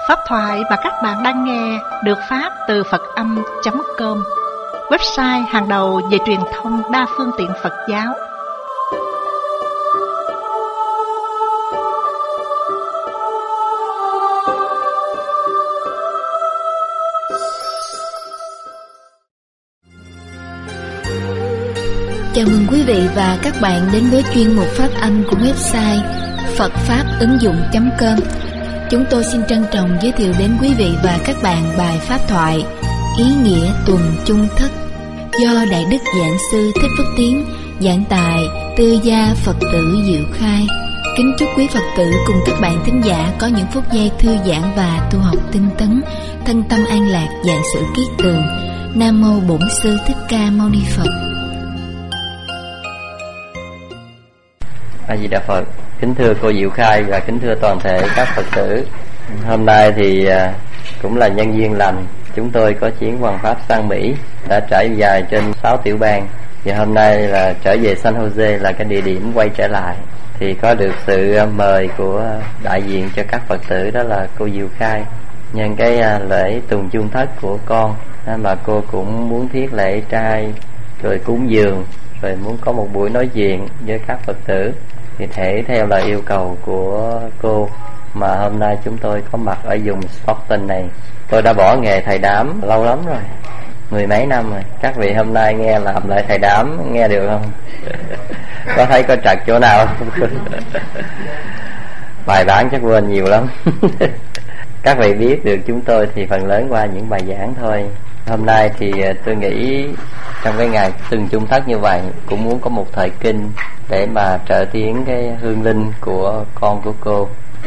Pháp thoại mà các bạn đang nghe được phát từ Phật-âm.com, website hàng đầu về truyền thông đa phương tiện Phật giáo. Chào mừng quý vị và các bạn đến với chuyên mục phát âm của website phậtfáp-ứng-dụng.com. Chúng tôi xin trân trọng giới thiệu đến quý vị và các bạn bài pháp thoại Ý nghĩa tuần chung thất do Đại Đức Giảng Sư Thích Phước Tiến giảng tại Tư Gia Phật Tử Diệu Khai. Kính chúc quý Phật tử cùng các bạn thính giả có những phút giây thư giãn và tu học tinh tấn, thân tâm an lạc, vạn sự kiết tường. Nam mô Bổn Sư Thích Ca Mâu Ni Phật. A Di Đà Phật. Kính thưa cô Diệu Khai và kính thưa toàn thể các Phật tử. Hôm nay thì cũng là nhân duyên lành, chúng tôi có chuyến hoằng pháp sang Mỹ, đã trải dài trên 6 tiểu bang, và hôm nay là trở về San Jose là cái địa điểm quay trở lại. Thì có được sự mời của đại diện cho các Phật tử, đó là cô Diệu Khai, nhân cái lễ tuần chung thất của con, mà cô cũng muốn thiết lễ trai rồi cúng dường, rồi muốn có một buổi nói chuyện với các Phật tử. Thì thể theo lời yêu cầu của cô mà hôm nay chúng tôi có mặt ở vùng Stockton này. Tôi đã bỏ nghề thầy đám lâu lắm rồi, 10 mấy năm rồi. Các vị hôm nay nghe làm lại thầy đám, nghe được không? Có thấy có trật chỗ nào không? Bài bản chắc quên nhiều lắm. Các vị biết được chúng tôi thì phần lớn qua những bài giảng thôi. Hôm nay thì tôi nghĩ trong cái ngày tuần chung thất như vậy cũng muốn có một thời kinh để mà trợ tiến cái hương linh của con của cô.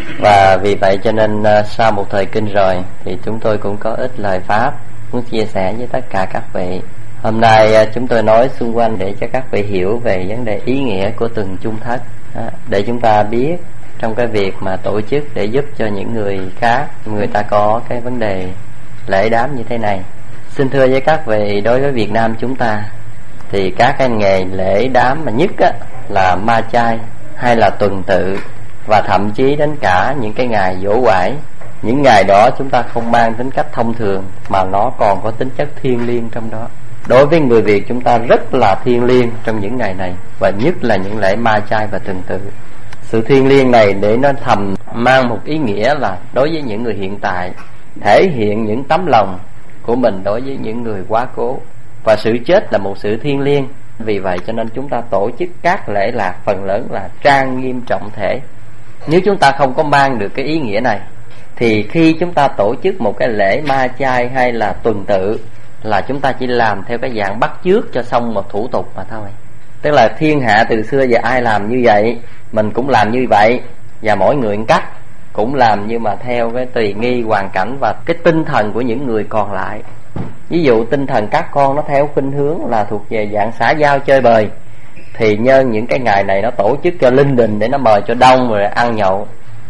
Và vì vậy cho nên sau một thời kinh rồi thì chúng tôi cũng có ít lời pháp muốn chia sẻ với tất cả các vị. Hôm nay chúng tôi nói xung quanh để cho các vị hiểu về vấn đề ý nghĩa của tuần chung thất, để chúng ta biết trong cái việc mà tổ chức để giúp cho những người khác, người ta có cái vấn đề lễ đám như thế này. Xin thưa với các vị, đối với Việt Nam chúng ta thì các cái ngày lễ đám mà nhất là ma chay hay là tuần tự, và thậm chí đến cả những cái ngày giỗ quải. Những ngày đó chúng ta không mang tính cách thông thường mà nó còn có tính chất thiêng liêng trong đó. Đối với người Việt chúng ta rất là thiêng liêng trong những ngày này, và nhất là những lễ ma chay và tuần tự. Sự thiêng liêng này để nó thầm mang một ý nghĩa là đối với những người hiện tại, thể hiện những tấm lòng của mình đối với những người quá cố, và sự chết là một sự thiêng liêng. Vì vậy cho nên chúng ta tổ chức các lễ lạc phần lớn là trang nghiêm trọng thể. Nếu chúng ta không có mang được cái ý nghĩa này thì khi chúng ta tổ chức một cái lễ ma chay hay là tuần tự là chúng ta chỉ làm theo cái dạng bắt chước cho xong một thủ tục mà thôi. Tức là thiên hạ từ xưa giờ ai làm như vậy mình cũng làm như vậy, và mỗi người một cách, cũng làm nhưng mà theo cái tùy nghi hoàn cảnh và cái tinh thần của những người còn lại. Ví dụ tinh thần các con nó theo khuynh hướng là thuộc về dạng xã giao chơi bời, thì nhân những cái ngày này nó tổ chức cho linh đình để nó mời cho đông rồi ăn nhậu.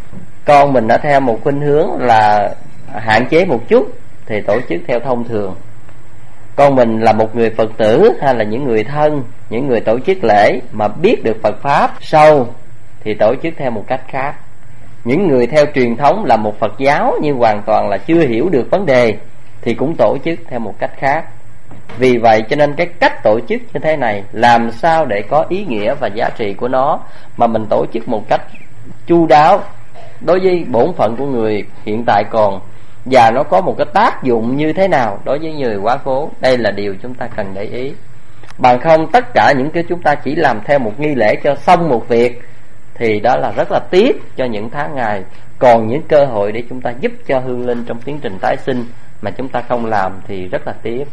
Con mình nó theo một khuynh hướng là hạn chế một chút thì tổ chức theo thông thường. Con mình là một người Phật tử hay là những người thân, những người tổ chức lễ mà biết được Phật Pháp sâu thì tổ chức theo một cách khác. Những người theo truyền thống là một Phật giáo nhưng hoàn toàn là chưa hiểu được vấn đề thì cũng tổ chức theo một cách khác. Vì vậy cho nên cái cách tổ chức như thế này làm sao để có ý nghĩa và giá trị của nó mà mình tổ chức một cách chu đáo đối với bổn phận của người hiện tại còn, và nó có một cái tác dụng như thế nào đối với người quá cố. Đây là điều chúng ta cần để ý. Bằng không tất cả những cái chúng ta chỉ làm theo một nghi lễ cho xong một việc thì đó là rất là tiếc cho những tháng ngày còn những cơ hội để chúng ta giúp cho hương linh trong tiến trình tái sinh mà chúng ta không làm thì rất là tiếc.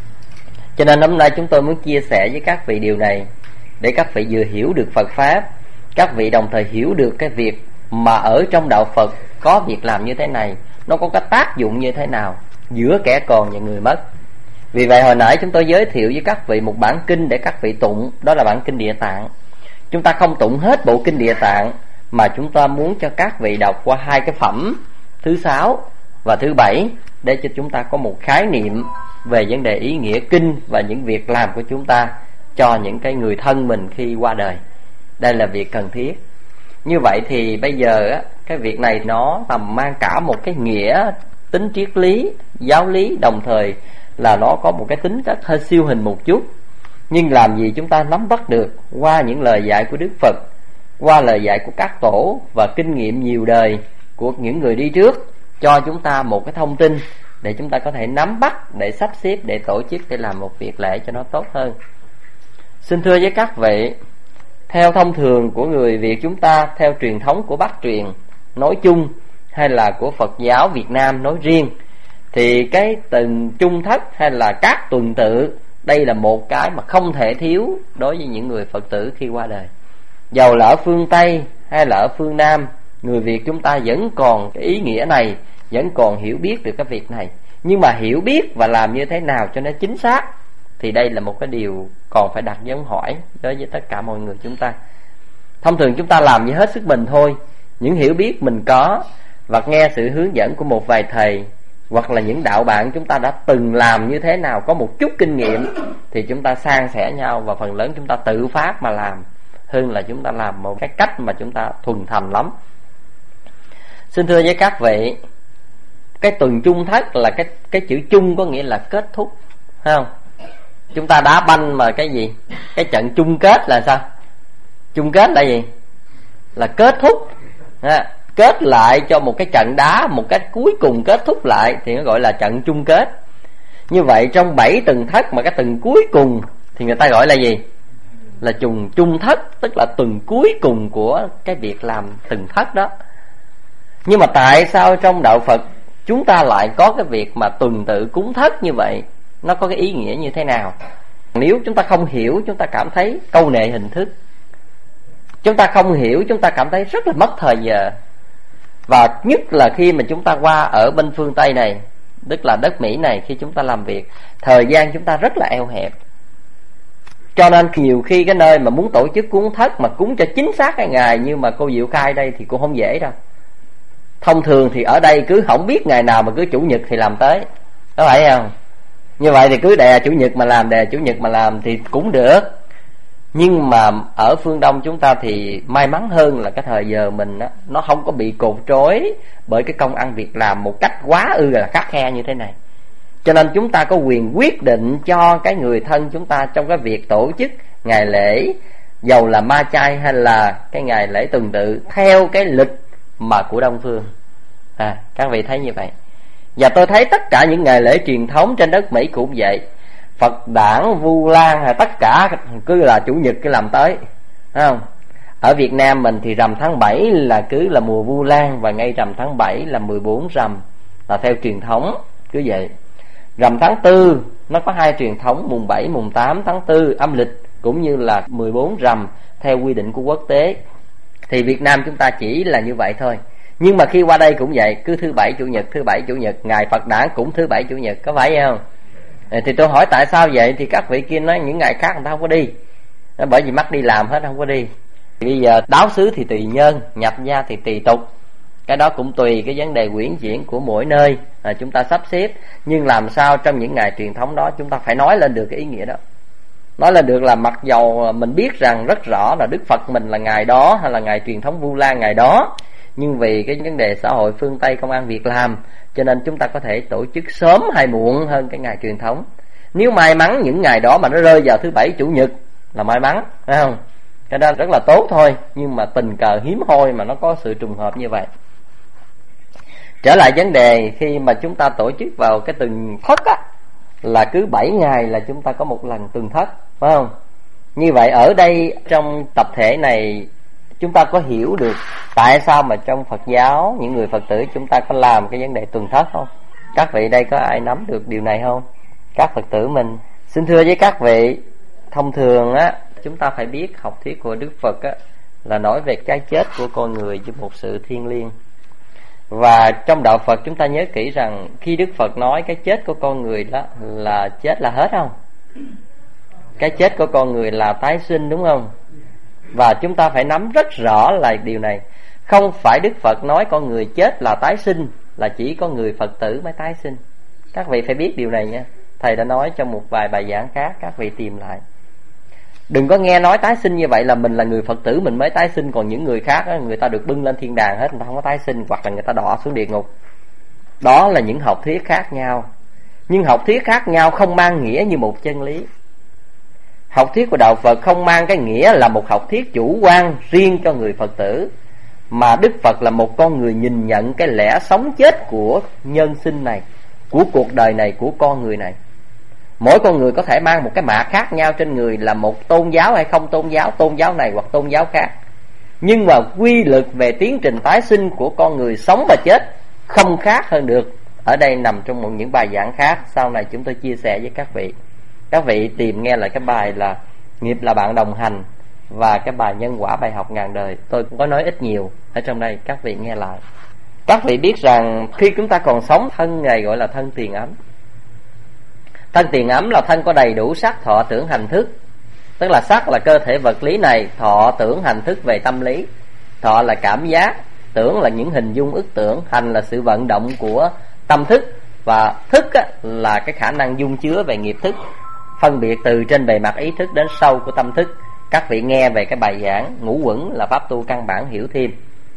Cho nên hôm nay chúng tôi muốn chia sẻ với các vị điều này để các vị vừa hiểu được Phật Pháp, các vị đồng thời hiểu được cái việc mà ở trong đạo Phật có việc làm như thế này, nó có cái tác dụng như thế nào giữa kẻ còn và người mất. Vì vậy hồi nãy chúng tôi giới thiệu với các vị một bản kinh để các vị tụng, đó là bản kinh Địa Tạng. Chúng ta không tụng hết bộ kinh Địa Tạng mà chúng ta muốn cho các vị đọc qua hai cái phẩm thứ 6 và thứ 7 để cho chúng ta có một khái niệm về vấn đề ý nghĩa kinh và những việc làm của chúng ta cho những cái người thân mình khi qua đời. Đây là việc cần thiết. Như vậy thì bây giờ á, cái việc này nó mang cả một cái nghĩa tính triết lý, giáo lý, đồng thời là nó có một cái tính cách hơi siêu hình một chút. Nhưng làm gì chúng ta nắm bắt được qua những lời dạy của Đức Phật, qua lời dạy của các tổ và kinh nghiệm nhiều đời của những người đi trước, cho chúng ta một cái thông tin để chúng ta có thể nắm bắt, để sắp xếp, để tổ chức, để làm một việc lễ cho nó tốt hơn. Xin thưa với các vị, theo thông thường của người Việt chúng ta, theo truyền thống của Bắc truyền nói chung hay là của Phật giáo Việt Nam nói riêng, thì cái tuần chung thất hay là các tuần tự, đây là một cái mà không thể thiếu đối với những người Phật tử khi qua đời. Dầu là ở phương Tây hay là ở phương Nam, người Việt chúng ta vẫn còn cái ý nghĩa này, vẫn còn hiểu biết được cái việc này. Nhưng mà hiểu biết và làm như thế nào cho nó chính xác thì đây là một cái điều còn phải đặt dấu hỏi đối với tất cả mọi người chúng ta. Thông thường chúng ta làm như hết sức mình thôi. Những hiểu biết mình có và nghe sự hướng dẫn của một vài thầy hoặc là những đạo bạn chúng ta đã từng làm như thế nào, có một chút kinh nghiệm, thì chúng ta san sẻ nhau và phần lớn chúng ta tự phát mà làm, hơn là chúng ta làm một cái cách mà chúng ta thuần thành lắm. Xin thưa với các vị, cái tuần chung thất là cái chữ chung có nghĩa là kết thúc, thấy không? Chúng ta đá banh mà cái gì? Cái trận chung kết là sao? Chung kết là gì? Là kết thúc, kết lại cho một cái trận đá, một cái cuối cùng kết thúc lại thì nó gọi là trận chung kết. Như vậy trong 7 tuần thất mà cái tuần cuối cùng thì người ta gọi là gì? Là chung thất, tức là tuần cuối cùng của cái việc làm tuần thất đó. Nhưng mà tại sao trong đạo Phật chúng ta lại có cái việc mà tuần tự cúng thất như vậy? Nó có cái ý nghĩa như thế nào? Nếu chúng ta không hiểu, chúng ta cảm thấy câu nệ hình thức. Chúng ta không hiểu, chúng ta cảm thấy rất là mất thời giờ. Và nhất là khi mà chúng ta qua ở bên phương Tây này, tức là đất Mỹ này, khi chúng ta làm việc, thời gian chúng ta rất là eo hẹp. Cho nên nhiều khi cái nơi mà muốn tổ chức cúng thất mà cúng cho chính xác cái ngày như mà cô Diệu Khai đây thì cũng không dễ đâu. Thông thường thì ở đây cứ không biết ngày nào mà cứ chủ nhật thì làm tới, có phải không? Như vậy thì cứ đè chủ nhật mà làm thì cũng được. Nhưng mà ở phương Đông chúng ta thì may mắn hơn là cái thời giờ mình á, nó không có bị cột trói bởi cái công ăn việc làm một cách quá là khắt khe như thế này. Cho nên chúng ta có quyền quyết định cho cái người thân chúng ta trong cái việc tổ chức ngày lễ, dầu là ma chay hay là cái ngày lễ tuần tự, theo cái lịch mà của Đông phương. Các vị thấy như vậy. Và tôi thấy tất cả những ngày lễ truyền thống trên đất Mỹ cũng vậy. Phật đản, Vu Lan hay tất cả cứ là chủ nhật cứ làm tới, thấy không? Ở Việt Nam mình thì rằm tháng 7 là cứ là mùa Vu Lan, và ngay rằm tháng 7 là 14 rằm, là theo truyền thống cứ vậy. Rằm tháng 4 nó có 2 truyền thống, mùng 7, mùng 8 tháng 4 âm lịch, cũng như là 14 rằm theo quy định của quốc tế. Thì Việt Nam chúng ta chỉ là như vậy thôi. Nhưng mà khi qua đây cũng vậy, cứ thứ bảy chủ nhật, ngày Phật đản cũng thứ bảy chủ nhật, có phải không? Thì tôi hỏi tại sao vậy? Thì các vị kia nói những ngày khác người ta không có đi, bởi vì mắc đi làm hết, không có đi. Bây giờ đáo xứ thì tùy nhân, nhập gia thì tùy tục. Cái đó cũng tùy cái vấn đề quyển chuyển của mỗi nơi chúng ta sắp xếp. Nhưng làm sao trong những ngày truyền thống đó chúng ta phải nói lên được cái ý nghĩa đó. Nói lên được là mặc dầu mình biết rằng rất rõ là Đức Phật mình là ngày đó, hay là ngày truyền thống Vu Lan ngày đó, nhưng vì cái vấn đề xã hội phương Tây công ăn việc làm, cho nên chúng ta có thể tổ chức sớm hay muộn hơn cái ngày truyền thống. Nếu may mắn những ngày đó mà nó rơi vào thứ bảy chủ nhật là may mắn, phải không? Cái đó rất là tốt thôi. Nhưng mà tình cờ hiếm hoi mà nó có sự trùng hợp như vậy. Trở lại vấn đề, khi mà chúng ta tổ chức vào cái tuần thất á, là cứ 7 ngày là chúng ta có một lần tuần thất, phải không? Như vậy ở đây trong tập thể này chúng ta có hiểu được tại sao mà trong Phật giáo những người Phật tử chúng ta có làm cái vấn đề tuần thất không? Các vị đây có ai nắm được điều này không? Các Phật tử mình. Xin thưa với các vị, thông thường á, chúng ta phải biết học thuyết của Đức Phật á, là nói về cái chết của con người như một sự thiêng liêng. Và trong đạo Phật chúng ta nhớ kỹ rằng khi Đức Phật nói cái chết của con người đó là chết là hết không? Cái chết của con người là tái sinh, đúng không? Và chúng ta phải nắm rất rõ là điều này. Không phải Đức Phật nói con người chết là tái sinh, là chỉ có người Phật tử mới tái sinh. Các vị phải biết điều này nha. Thầy đã nói trong một vài bài giảng khác, các vị tìm lại. Đừng có nghe nói tái sinh như vậy là mình là người Phật tử mình mới tái sinh, còn những người khác á, người ta được bưng lên thiên đàng hết, người ta không có tái sinh, hoặc là người ta đọa xuống địa ngục. Đó là những học thuyết khác nhau. Nhưng học thuyết khác nhau không mang nghĩa như một chân lý. Học thuyết của đạo Phật không mang cái nghĩa là một học thuyết chủ quan riêng cho người Phật tử, mà Đức Phật là một con người nhìn nhận cái lẽ sống chết của nhân sinh này, của cuộc đời này, của con người này. Mỗi con người có thể mang một cái mạ khác nhau trên người, là một tôn giáo hay không tôn giáo này hoặc tôn giáo khác. Nhưng mà quy luật về tiến trình tái sinh của con người sống và chết không khác hơn được. Ở đây nằm trong những bài giảng khác, sau này chúng tôi chia sẻ với các vị. Các vị tìm nghe lại cái bài là Nghiệp là bạn đồng hành và cái bài Nhân quả bài học ngàn đời. Tôi cũng có nói ít nhiều ở trong đây, các vị nghe lại. Các vị biết rằng khi chúng ta còn sống, thân này gọi là thân tiền ấm. Thân tiền ấm là thân có đầy đủ sắc, thọ, tưởng, hành, thức. Tức là sắc là cơ thể vật lý này, thọ, tưởng, hành, thức về tâm lý. Thọ là cảm giác, tưởng là những hình dung ức tưởng, hành là sự vận động của tâm thức, và thức là cái khả năng dung chứa về nghiệp thức, phân biệt từ trên bề mặt ý thức đến sâu của tâm thức. Các vị nghe về cái bài giảng ngũ uẩn là pháp tu căn bản hiểu thêm.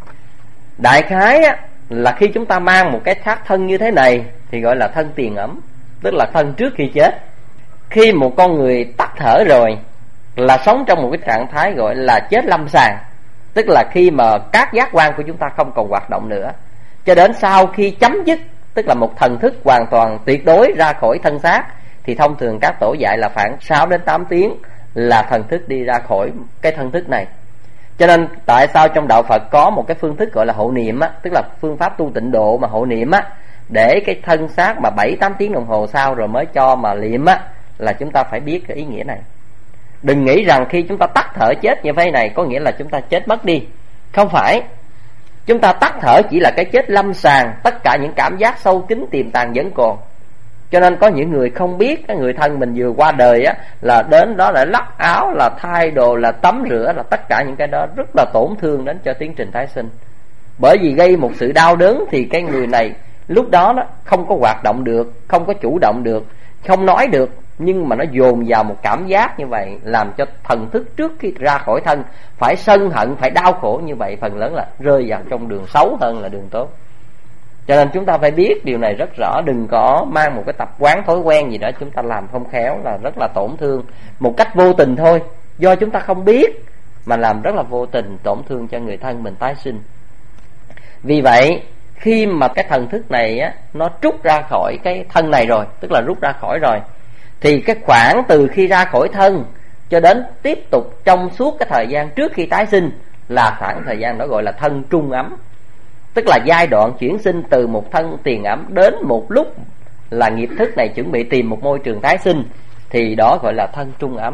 Đại khái là khi chúng ta mang một cái xác thân như thế này thì gọi là thân tiền ấm, tức là thân trước khi chết. Khi một con người tắt thở rồi là sống trong một cái trạng thái gọi là chết lâm sàng, tức là khi mà các giác quan của chúng ta không còn hoạt động nữa, cho đến sau khi chấm dứt, tức là một thần thức hoàn toàn tuyệt đối ra khỏi thân xác, thì thông thường các tổ dạy là khoảng 6 đến 8 tiếng là thần thức đi ra khỏi cái thân thức này. Cho nên tại sao trong đạo Phật có một cái phương thức gọi là hộ niệm tức là phương pháp tu tịnh độ mà hộ niệm để cái thân xác mà 7-8 tiếng đồng hồ sau rồi mới cho mà liệm là chúng ta phải biết cái ý nghĩa này. Đừng nghĩ rằng khi chúng ta tắt thở chết như thế này có nghĩa là chúng ta chết mất đi. Không phải. Chúng ta tắt thở chỉ là cái chết lâm sàng, tất cả những cảm giác sâu kín tiềm tàng vẫn còn. Cho nên có những người không biết cái người thân mình vừa qua đời là đến đó là lắc áo, là thay đồ, là tắm rửa, là tất cả những cái đó rất là tổn thương đến cho tiến trình tái sinh. Bởi vì gây một sự đau đớn thì cái người này lúc đó không có hoạt động được, không có chủ động được, không nói được, nhưng mà nó dồn vào một cảm giác như vậy, làm cho thần thức trước khi ra khỏi thân phải sân hận, phải đau khổ như vậy, phần lớn là rơi vào trong đường xấu hơn là đường tốt. Cho nên chúng ta phải biết điều này rất rõ. Đừng có mang một cái tập quán thói quen gì đó chúng ta làm không khéo là rất là tổn thương, một cách vô tình thôi, do chúng ta không biết mà làm rất là vô tình, tổn thương cho người thân mình tái sinh. Vì vậy khi mà cái thần thức này nó trút ra khỏi cái thân này rồi, tức là rút ra khỏi rồi, thì cái khoảng từ khi ra khỏi thân cho đến tiếp tục trong suốt cái thời gian trước khi tái sinh là khoảng thời gian đó gọi là thân trung ấm. Tức là giai đoạn chuyển sinh từ một thân tiền ấm đến một lúc là nghiệp thức này chuẩn bị tìm một môi trường tái sinh, thì đó gọi là thân trung ấm.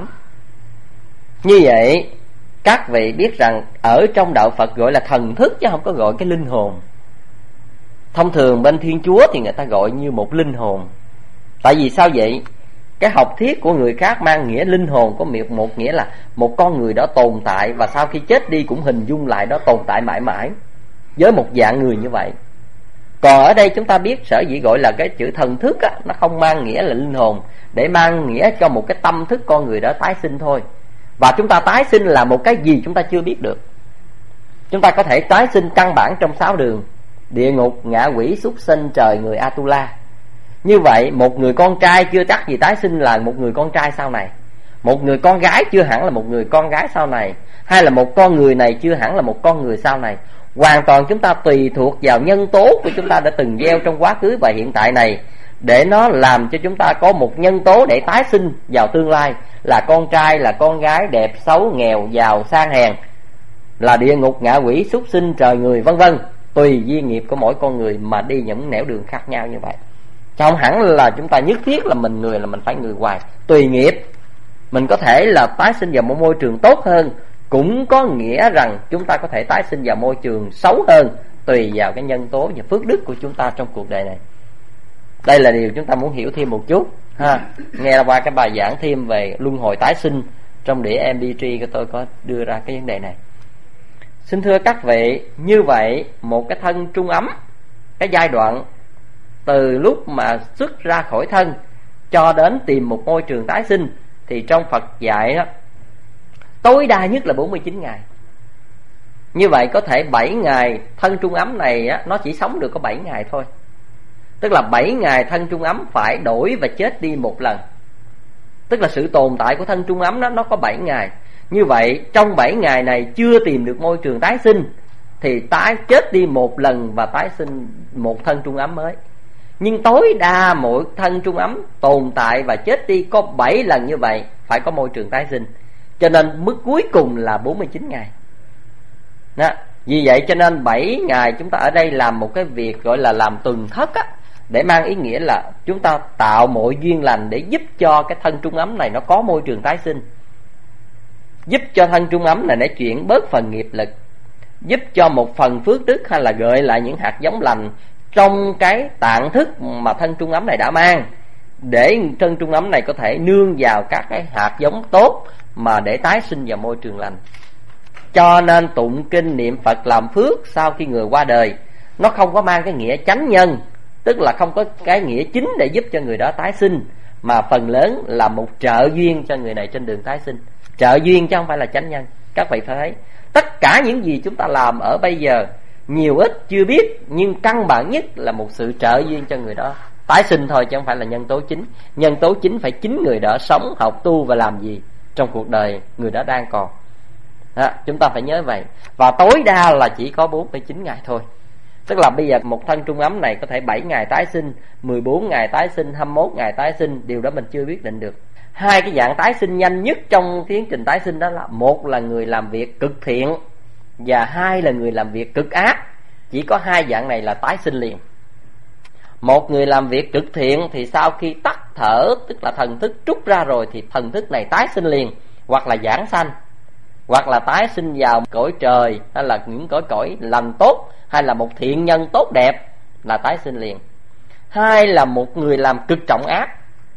Như vậy các vị biết rằng ở trong đạo Phật gọi là thần thức chứ không có gọi cái linh hồn. Thông thường bên Thiên Chúa thì người ta gọi như một linh hồn. Tại vì sao vậy? Cái học thuyết của người khác mang nghĩa linh hồn có một nghĩa là một con người đó tồn tại và sau khi chết đi cũng hình dung lại đó tồn tại mãi mãi với một dạng người như vậy. Còn ở đây chúng ta biết sở dĩ gọi là cái chữ thần thức nó không mang nghĩa là linh hồn, để mang nghĩa cho một cái tâm thức con người đó tái sinh thôi. Và chúng ta tái sinh là một cái gì chúng ta chưa biết được. Chúng ta có thể tái sinh căn bản trong 6 đường: địa ngục, ngạ quỷ, súc sinh, trời người, Atula. Như vậy một người con trai chưa chắc gì tái sinh là một người con trai sau này, một người con gái chưa hẳn là một người con gái sau này, hay là một con người này chưa hẳn là một con người sau này. Hoàn toàn chúng ta tùy thuộc vào nhân tố của chúng ta đã từng gieo trong quá khứ và hiện tại này, để nó làm cho chúng ta có một nhân tố để tái sinh vào tương lai, là con trai, là con gái, đẹp, xấu, nghèo, giàu, sang hèn, là địa ngục, ngạ quỷ, súc sinh, trời người, vân vân. Tùy duyên nghiệp của mỗi con người mà đi những nẻo đường khác nhau như vậy. Không hẳn là chúng ta nhất thiết là mình người là mình phải người hoài. Tùy nghiệp, mình có thể là tái sinh vào một môi trường tốt hơn, cũng có nghĩa rằng chúng ta có thể tái sinh vào môi trường xấu hơn, tùy vào cái nhân tố và phước đức của chúng ta trong cuộc đời này. Đây là điều chúng ta muốn hiểu thêm một chút ha. Nghe qua cái bài giảng thêm về luân hồi tái sinh trong đĩa MP3 của tôi có đưa ra cái vấn đề này. Xin thưa các vị, như vậy một cái thân trung ấm, cái giai đoạn từ lúc mà xuất ra khỏi thân cho đến tìm một môi trường tái sinh, thì trong Phật dạy đó tối đa nhất là 49 ngày. Như vậy có thể 7 ngày thân trung ấm này á, nó chỉ sống được có 7 ngày thôi. Tức là 7 ngày thân trung ấm phải đổi và chết đi một lần. Tức là sự tồn tại của thân trung ấm đó, nó có 7 ngày. Như vậy trong 7 ngày này chưa tìm được môi trường tái sinh thì chết đi một lần và tái sinh một thân trung ấm mới. Nhưng tối đa mỗi thân trung ấm tồn tại và chết đi có 7 lần như vậy, phải có môi trường tái sinh. Cho nên mức cuối cùng là 49 ngày đó. Vì vậy cho nên 7 ngày chúng ta ở đây làm một cái việc gọi là làm tuần thất á, để mang ý nghĩa là chúng ta tạo mọi duyên lành để giúp cho cái thân trung ấm này nó có môi trường tái sinh, giúp cho thân trung ấm này nó chuyển bớt phần nghiệp lực, giúp cho một phần phước đức hay là gợi lại những hạt giống lành trong cái tạng thức mà thân trung ấm này đã mang, để thân trung ấm này có thể nương vào các cái hạt giống tốt mà để tái sinh vào môi trường lành. Cho nên tụng kinh niệm Phật làm phước sau khi người qua đời, nó không có mang cái nghĩa chánh nhân, tức là không có cái nghĩa chính để giúp cho người đó tái sinh, mà phần lớn là một trợ duyên cho người này trên đường tái sinh. Trợ duyên chứ không phải là chánh nhân. Các vị phải thấy tất cả những gì chúng ta làm ở bây giờ, nhiều ít chưa biết, nhưng căn bản nhất là một sự trợ duyên cho người đó tái sinh thôi, chứ không phải là nhân tố chính. Nhân tố chính phải chính người đó sống, học, tu và làm gì trong cuộc đời người đó đang còn đó, chúng ta phải nhớ vậy. Và tối đa là chỉ có 49 ngày thôi. Tức là bây giờ một thân trung ấm này có thể 7 ngày tái sinh, 14 ngày tái sinh, 21 ngày tái sinh, điều đó mình chưa quyết định được. Hai cái dạng tái sinh nhanh nhất trong tiến trình tái sinh đó là một là người làm việc cực thiện, và hai là người làm việc cực ác. Chỉ có hai dạng này là tái sinh liền. Một người làm việc cực thiện thì sau khi tắt thở, tức là thần thức trút ra rồi, thì thần thức này tái sinh liền, hoặc là giảng sanh, hoặc là tái sinh vào cõi trời, hay là những cõi lành tốt, hay là một thiện nhân tốt đẹp là tái sinh liền. Hai là một người làm cực trọng ác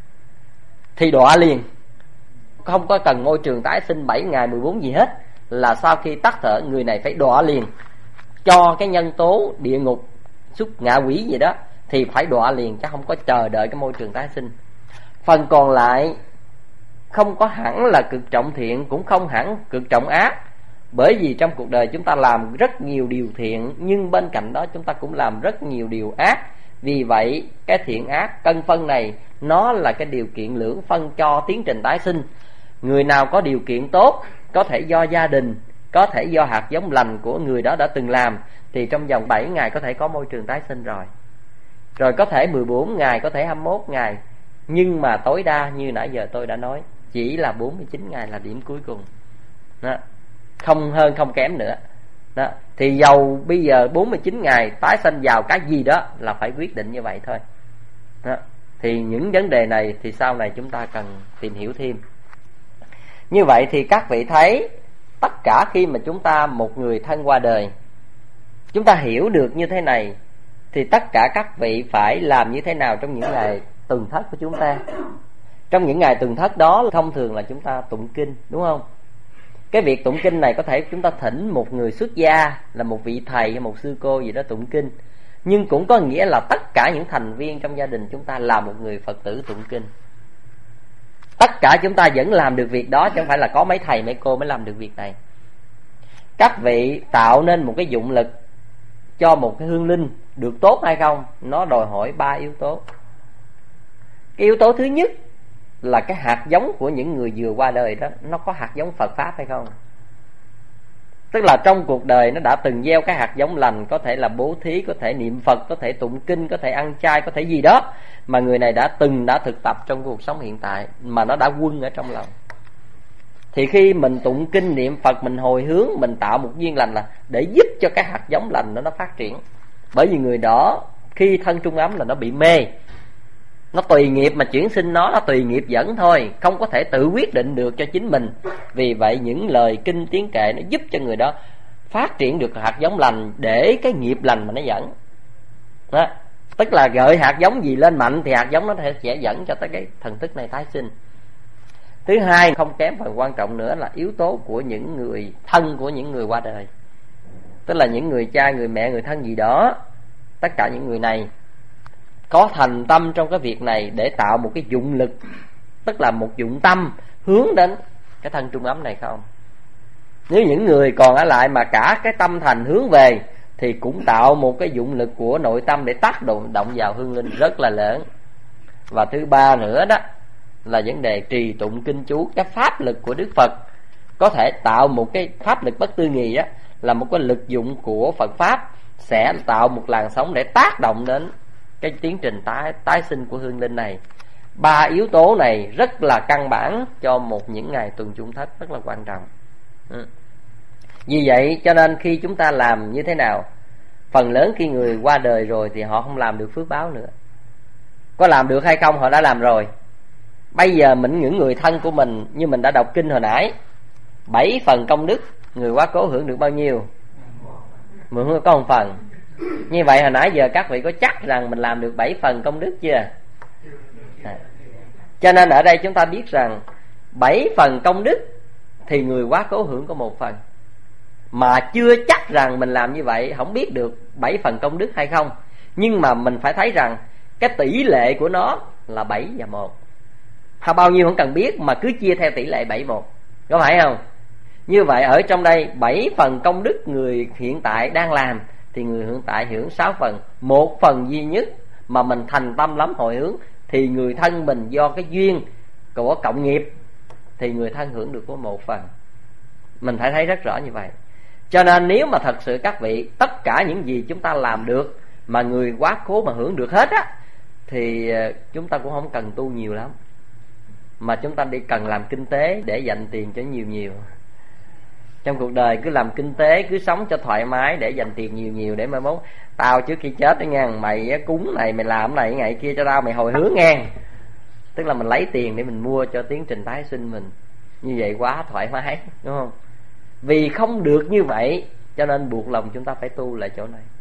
thì đọa liền, không có cần môi trường tái sinh 7 ngày 14 gì hết, là sau khi tắt thở người này phải đọa liền, cho cái nhân tố địa ngục, xuất ngạ quỷ gì đó thì phải đọa liền, chứ không có chờ đợi cái môi trường tái sinh. Phần còn lại không có hẳn là cực trọng thiện, cũng không hẳn cực trọng ác, bởi vì trong cuộc đời chúng ta làm rất nhiều điều thiện, nhưng bên cạnh đó chúng ta cũng làm rất nhiều điều ác. Vì vậy cái thiện ác cân phân này nó là cái điều kiện lưỡng phân cho tiến trình tái sinh. Người nào có điều kiện tốt, có thể do gia đình, có thể do hạt giống lành của người đó đã từng làm, thì trong vòng 7 ngày có thể có môi trường tái sinh rồi. Rồi có thể 14 ngày, có thể 21 ngày. Nhưng mà tối đa như nãy giờ tôi đã nói, chỉ là 49 ngày là điểm cuối cùng đó. Không hơn không kém nữa đó. Thì dầu bây giờ 49 ngày tái sanh vào cái gì đó là phải quyết định như vậy thôi đó. Thì những vấn đề này thì sau này chúng ta cần tìm hiểu thêm. Như vậy thì các vị thấy, tất cả khi mà chúng ta một người thân qua đời, chúng ta hiểu được như thế này, thì tất cả các vị phải làm như thế nào trong những ngày tuần thất của chúng ta. Trong những ngày tuần thất đó thông thường là chúng ta tụng kinh, đúng không? Cái việc tụng kinh này có thể chúng ta thỉnh một người xuất gia, là một vị thầy hay một sư cô gì đó tụng kinh, nhưng cũng có nghĩa là tất cả những thành viên trong gia đình chúng ta là một người Phật tử tụng kinh. Tất cả chúng ta vẫn làm được việc đó, chứ không phải là có mấy thầy mấy cô mới làm được việc này. Các vị tạo nên một cái dụng lực cho một cái hương linh được tốt hay không, nó đòi hỏi 3 yếu tố. Cái yếu tố thứ nhất là cái hạt giống của những người vừa qua đời đó, nó có hạt giống Phật Pháp hay không. Tức là trong cuộc đời nó đã từng gieo cái hạt giống lành, có thể là bố thí, có thể niệm Phật, có thể tụng kinh, có thể ăn chay, có thể gì đó mà người này đã thực tập trong cuộc sống hiện tại, mà nó đã quân ở trong lòng. Thì khi mình tụng kinh niệm Phật, mình hồi hướng, mình tạo một duyên lành là để giúp cho cái hạt giống lành nó phát triển. Bởi vì người đó khi thân trung ấm là nó bị mê, nó tùy nghiệp mà chuyển sinh, nó tùy nghiệp dẫn thôi, không có thể tự quyết định được cho chính mình. Vì vậy những lời kinh tiếng kệ nó giúp cho người đó phát triển được hạt giống lành, để cái nghiệp lành mà nó dẫn đó. Tức là gợi hạt giống gì lên mạnh thì hạt giống nó sẽ dẫn cho tới cái thần thức này tái sinh. Thứ hai, không kém phần quan trọng nữa, là yếu tố của những người thân của những người qua đời. Tức là những người cha, người mẹ, người thân gì đó, tất cả những người này có thành tâm trong cái việc này để tạo một cái dụng lực, tức là một dụng tâm hướng đến cái thân trung ấm này không. Nếu những người còn ở lại mà cả cái tâm thành hướng về thì cũng tạo một cái dụng lực của nội tâm để tác động vào hương linh rất là lớn. Và thứ ba nữa đó là vấn đề trì tụng kinh chú. Cái pháp lực của Đức Phật có thể tạo một cái pháp lực bất tư nghì á, là một cái lực dụng của Phật Pháp sẽ tạo một làn sóng để tác động đến cái tiến trình tái sinh của hương linh này. Ba yếu tố này rất là căn bản cho những ngày tuần chung thất, rất là quan trọng. Vì vậy cho nên khi chúng ta làm như thế nào, phần lớn khi người qua đời rồi thì họ không làm được phước báo nữa. Có làm được hay không họ đã làm rồi. Bây giờ những người thân của mình, như mình đã đọc kinh hồi nãy, 7 phần công đức, người quá cố hưởng được bao nhiêu? Mình có 1 phần. Như vậy hồi nãy giờ các vị có chắc rằng mình làm được 7 phần công đức chưa? Cho nên ở đây chúng ta biết rằng 7 phần công đức thì người quá cố hưởng có 1 phần. Mà chưa chắc rằng mình làm như vậy, không biết được 7 phần công đức hay không. Nhưng mà mình phải thấy rằng cái tỷ lệ của nó là 7 và 1. Hay bao nhiêu không cần biết, mà cứ chia theo tỷ lệ 7-1. Có phải không? Như vậy ở trong đây 7 phần công đức người hiện tại đang làm thì người hiện tại hưởng 6 phần. 1 phần duy nhất mà mình thành tâm lắm hồi hướng thì người thân mình do cái duyên của cộng nghiệp thì người thân hưởng được có 1 phần. Mình phải thấy rất rõ như vậy. Cho nên nếu mà thật sự các vị tất cả những gì chúng ta làm được mà người quá cố mà hưởng được hết á, thì chúng ta cũng không cần tu nhiều lắm, mà chúng ta đi cần làm kinh tế để dành tiền cho nhiều. Trong cuộc đời cứ làm kinh tế, cứ sống cho thoải mái để dành tiền nhiều để mai mốt tao trước khi chết đó nha, mày cúng này, mày làm này ngày kia cho tao, mày hồi hướng nghe. Tức là mình lấy tiền để mình mua cho tiến trình tái sinh mình. Như vậy quá thoải mái, đúng không? Vì không được như vậy cho nên buộc lòng chúng ta phải tu lại chỗ này.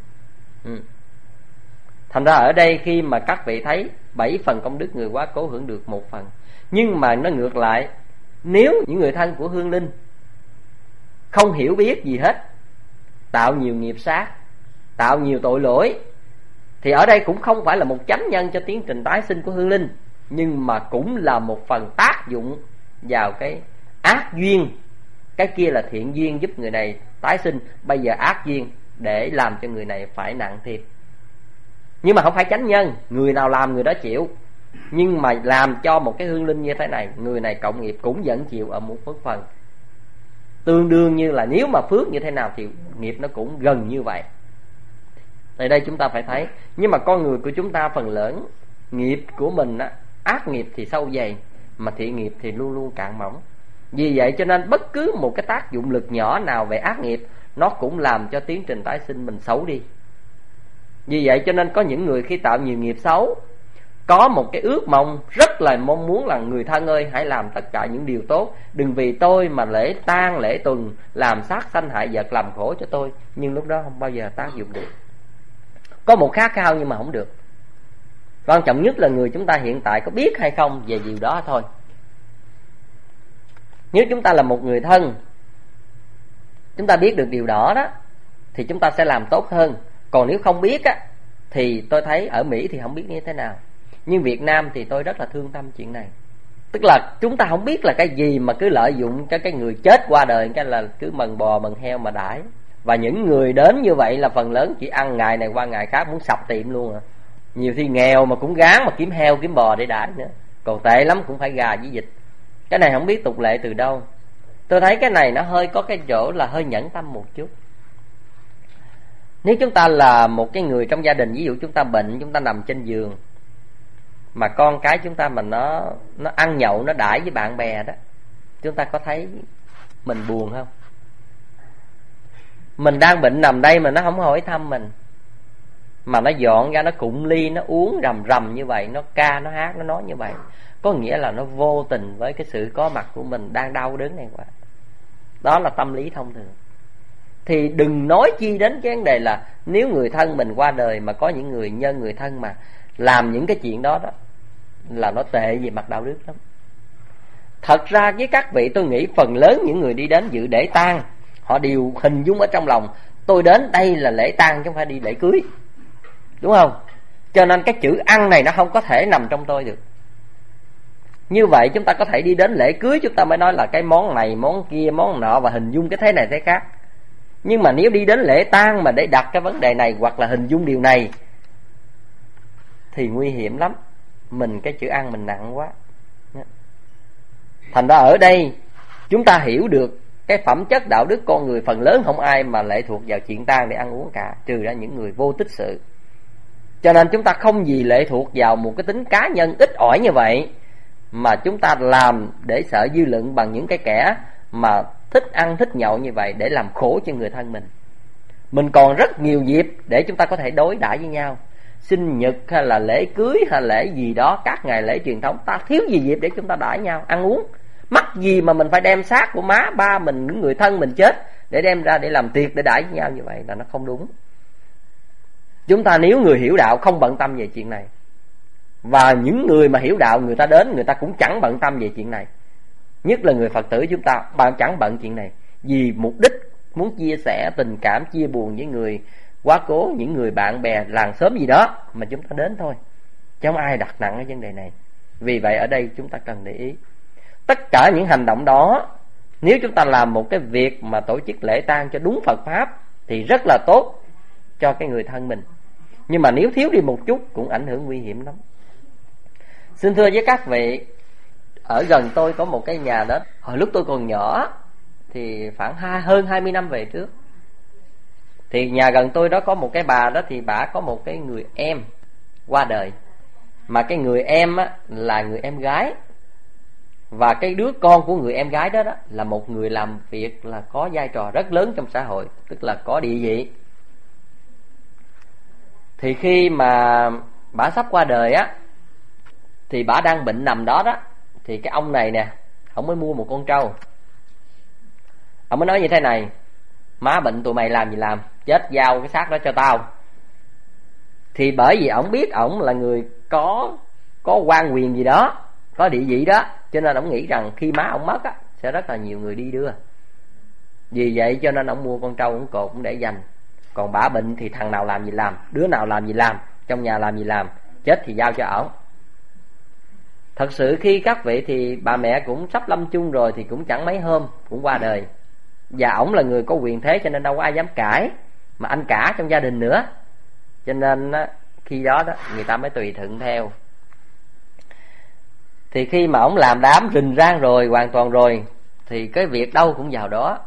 Thành ra ở đây khi mà các vị thấy 7 phần công đức người quá cố hưởng được 1 phần, nhưng mà nó ngược lại, nếu những người thân của hương linh không hiểu biết gì hết, tạo nhiều nghiệp sát, tạo nhiều tội lỗi, thì ở đây cũng không phải là một chánh nhân cho tiến trình tái sinh của hương linh, nhưng mà cũng là một phần tác dụng vào cái ác duyên. Cái kia là thiện duyên giúp người này tái sinh, bây giờ ác duyên để làm cho người này phải nặng thiệt. Nhưng mà không phải chánh nhân, người nào làm người đó chịu. Nhưng mà làm cho một cái hương linh như thế này, người này cộng nghiệp cũng vẫn chịu ở một phước phần. Tương đương như là nếu mà phước như thế nào thì nghiệp nó cũng gần như vậy. Tại đây chúng ta phải thấy. Nhưng mà con người của chúng ta phần lớn nghiệp của mình á, ác nghiệp thì sâu dày, mà thiện nghiệp thì luôn luôn cạn mỏng. Vì vậy cho nên bất cứ một cái tác dụng lực nhỏ nào về ác nghiệp, nó cũng làm cho tiến trình tái sinh mình xấu đi. Vì vậy cho nên có những người khi tạo nhiều nghiệp xấu, có một cái ước mong rất là mong muốn là người thân ơi, hãy làm tất cả những điều tốt, đừng vì tôi mà lễ tang lễ tuần làm sát sanh hại vật làm khổ cho tôi. Nhưng lúc đó không bao giờ tác dụng được. Có một khát khao nhưng mà không được. Quan trọng nhất là người chúng ta hiện tại có biết hay không về điều đó thôi. Nếu chúng ta là một người thân, chúng ta biết được điều đó đó, thì chúng ta sẽ làm tốt hơn. Còn nếu không biết á, thì tôi thấy ở Mỹ thì không biết như thế nào, nhưng Việt Nam thì tôi rất là thương tâm chuyện này. Tức là chúng ta không biết là cái gì mà cứ lợi dụng cái người chết qua đời, cái là cứ mần bò mần heo mà đãi. Và những người đến như vậy là phần lớn chỉ ăn ngày này qua ngày khác, muốn sập tiệm luôn à. Nhiều khi nghèo mà cũng gán mà kiếm heo kiếm bò để đãi nữa. Còn tệ lắm cũng phải gà với vịt. Cái này không biết tục lệ từ đâu. Tôi thấy cái này nó hơi có cái chỗ là hơi nhẫn tâm một chút. Nếu chúng ta là một cái người trong gia đình, ví dụ chúng ta bệnh, chúng ta nằm trên giường, mà con cái chúng ta mà nó ăn nhậu, nó đãi với bạn bè đó, chúng ta có thấy mình buồn không? Mình đang bệnh nằm đây mà nó không hỏi thăm mình, mà nó dọn ra, nó cụng ly, nó uống rầm rầm như vậy, nó ca, nó hát, nó nói như vậy, có nghĩa là nó vô tình với cái sự có mặt của mình đang đau đớn này quá. Đó là tâm lý thông thường. Thì đừng nói chi đến cái vấn đề là nếu người thân mình qua đời mà có những người nhân người thân mà làm những cái chuyện đó đó, là nó tệ về mặt đạo đức lắm. Thật ra với các vị, tôi nghĩ phần lớn những người đi đến dự lễ tang, họ đều hình dung ở trong lòng, tôi đến đây là lễ tang chứ không phải đi lễ cưới, đúng không? Cho nên cái chữ ăn này nó không có thể nằm trong tôi được. Như vậy chúng ta có thể đi đến lễ cưới, chúng ta mới nói là cái món này, món kia, món nọ, và hình dung cái thế này thế khác. Nhưng mà nếu đi đến lễ tang mà để đặt cái vấn đề này hoặc là hình dung điều này thì nguy hiểm lắm. Mình cái chữ ăn mình nặng quá. Thành ra ở đây chúng ta hiểu được cái phẩm chất đạo đức con người phần lớn không ai mà lệ thuộc vào chuyện tang để ăn uống cả, trừ ra những người vô tích sự. Cho nên chúng ta không gì lệ thuộc vào một cái tính cá nhân ít ỏi như vậy, mà chúng ta làm để sợ dư luận bằng những cái kẻ mà thích ăn thích nhậu như vậy để làm khổ cho người thân mình. Mình còn rất nhiều dịp để chúng ta có thể đối đãi với nhau. Sinh nhật hay là lễ cưới hay lễ gì đó, các ngày lễ truyền thống, ta thiếu gì dịp để chúng ta đãi nhau ăn uống. Mắc gì mà mình phải đem xác của má ba mình, những người thân mình chết để đem ra để làm tiệc để đãi với nhau, như vậy là nó không đúng. Chúng ta nếu người hiểu đạo không bận tâm về chuyện này, và những người mà hiểu đạo người ta đến người ta cũng chẳng bận tâm về chuyện này. Nhất là người Phật tử chúng ta chẳng bận chuyện này, vì mục đích muốn chia sẻ tình cảm, chia buồn với người quá cố, những người bạn bè làng xóm gì đó mà chúng ta đến thôi, chứ không ai đặt nặng cái vấn đề này. Vì vậy ở đây chúng ta cần để ý tất cả những hành động đó. Nếu chúng ta làm một cái việc mà tổ chức lễ tang cho đúng Phật pháp thì rất là tốt cho cái người thân mình, nhưng mà nếu thiếu đi một chút cũng ảnh hưởng nguy hiểm lắm. Xin thưa với các vị, ở gần tôi có một cái nhà đó, hồi lúc tôi còn nhỏ thì khoảng hơn 20 năm về trước, thì nhà gần tôi đó có một cái bà đó, thì bà có một cái người em qua đời, mà cái người em á, là người em gái, và cái đứa con của người em gái đó, là một người làm việc là có vai trò rất lớn trong xã hội, tức là có địa vị. Thì khi mà bà sắp qua đời á, thì bà đang bệnh nằm đó đó, thì cái ông này nè, ông mới mua một con trâu. Ông mới nói như thế này: má bệnh tụi mày làm gì làm, chết giao cái xác đó cho tao. Thì bởi vì ổng biết ổng là người có quan quyền gì đó, có địa vị đó, cho nên ổng nghĩ rằng khi má ổng mất á, sẽ rất là nhiều người đi đưa. Vì vậy cho nên ổng mua con trâu, ổng cột, ổng để dành. Còn bả bệnh thì thằng nào làm gì làm, đứa nào làm gì làm, trong nhà làm gì làm, chết thì giao cho ổng. Thật sự khi các vị thì bà mẹ cũng sắp lâm chung rồi, thì cũng chẳng mấy hôm cũng qua đời. Và ổng là người có quyền thế cho nên đâu có ai dám cãi, mà anh cả trong gia đình nữa. Cho nên khi đó đó người ta mới tùy thuận theo. Thì khi mà ổng làm đám rình rang rồi, hoàn toàn rồi, thì cái việc đâu cũng vào đó.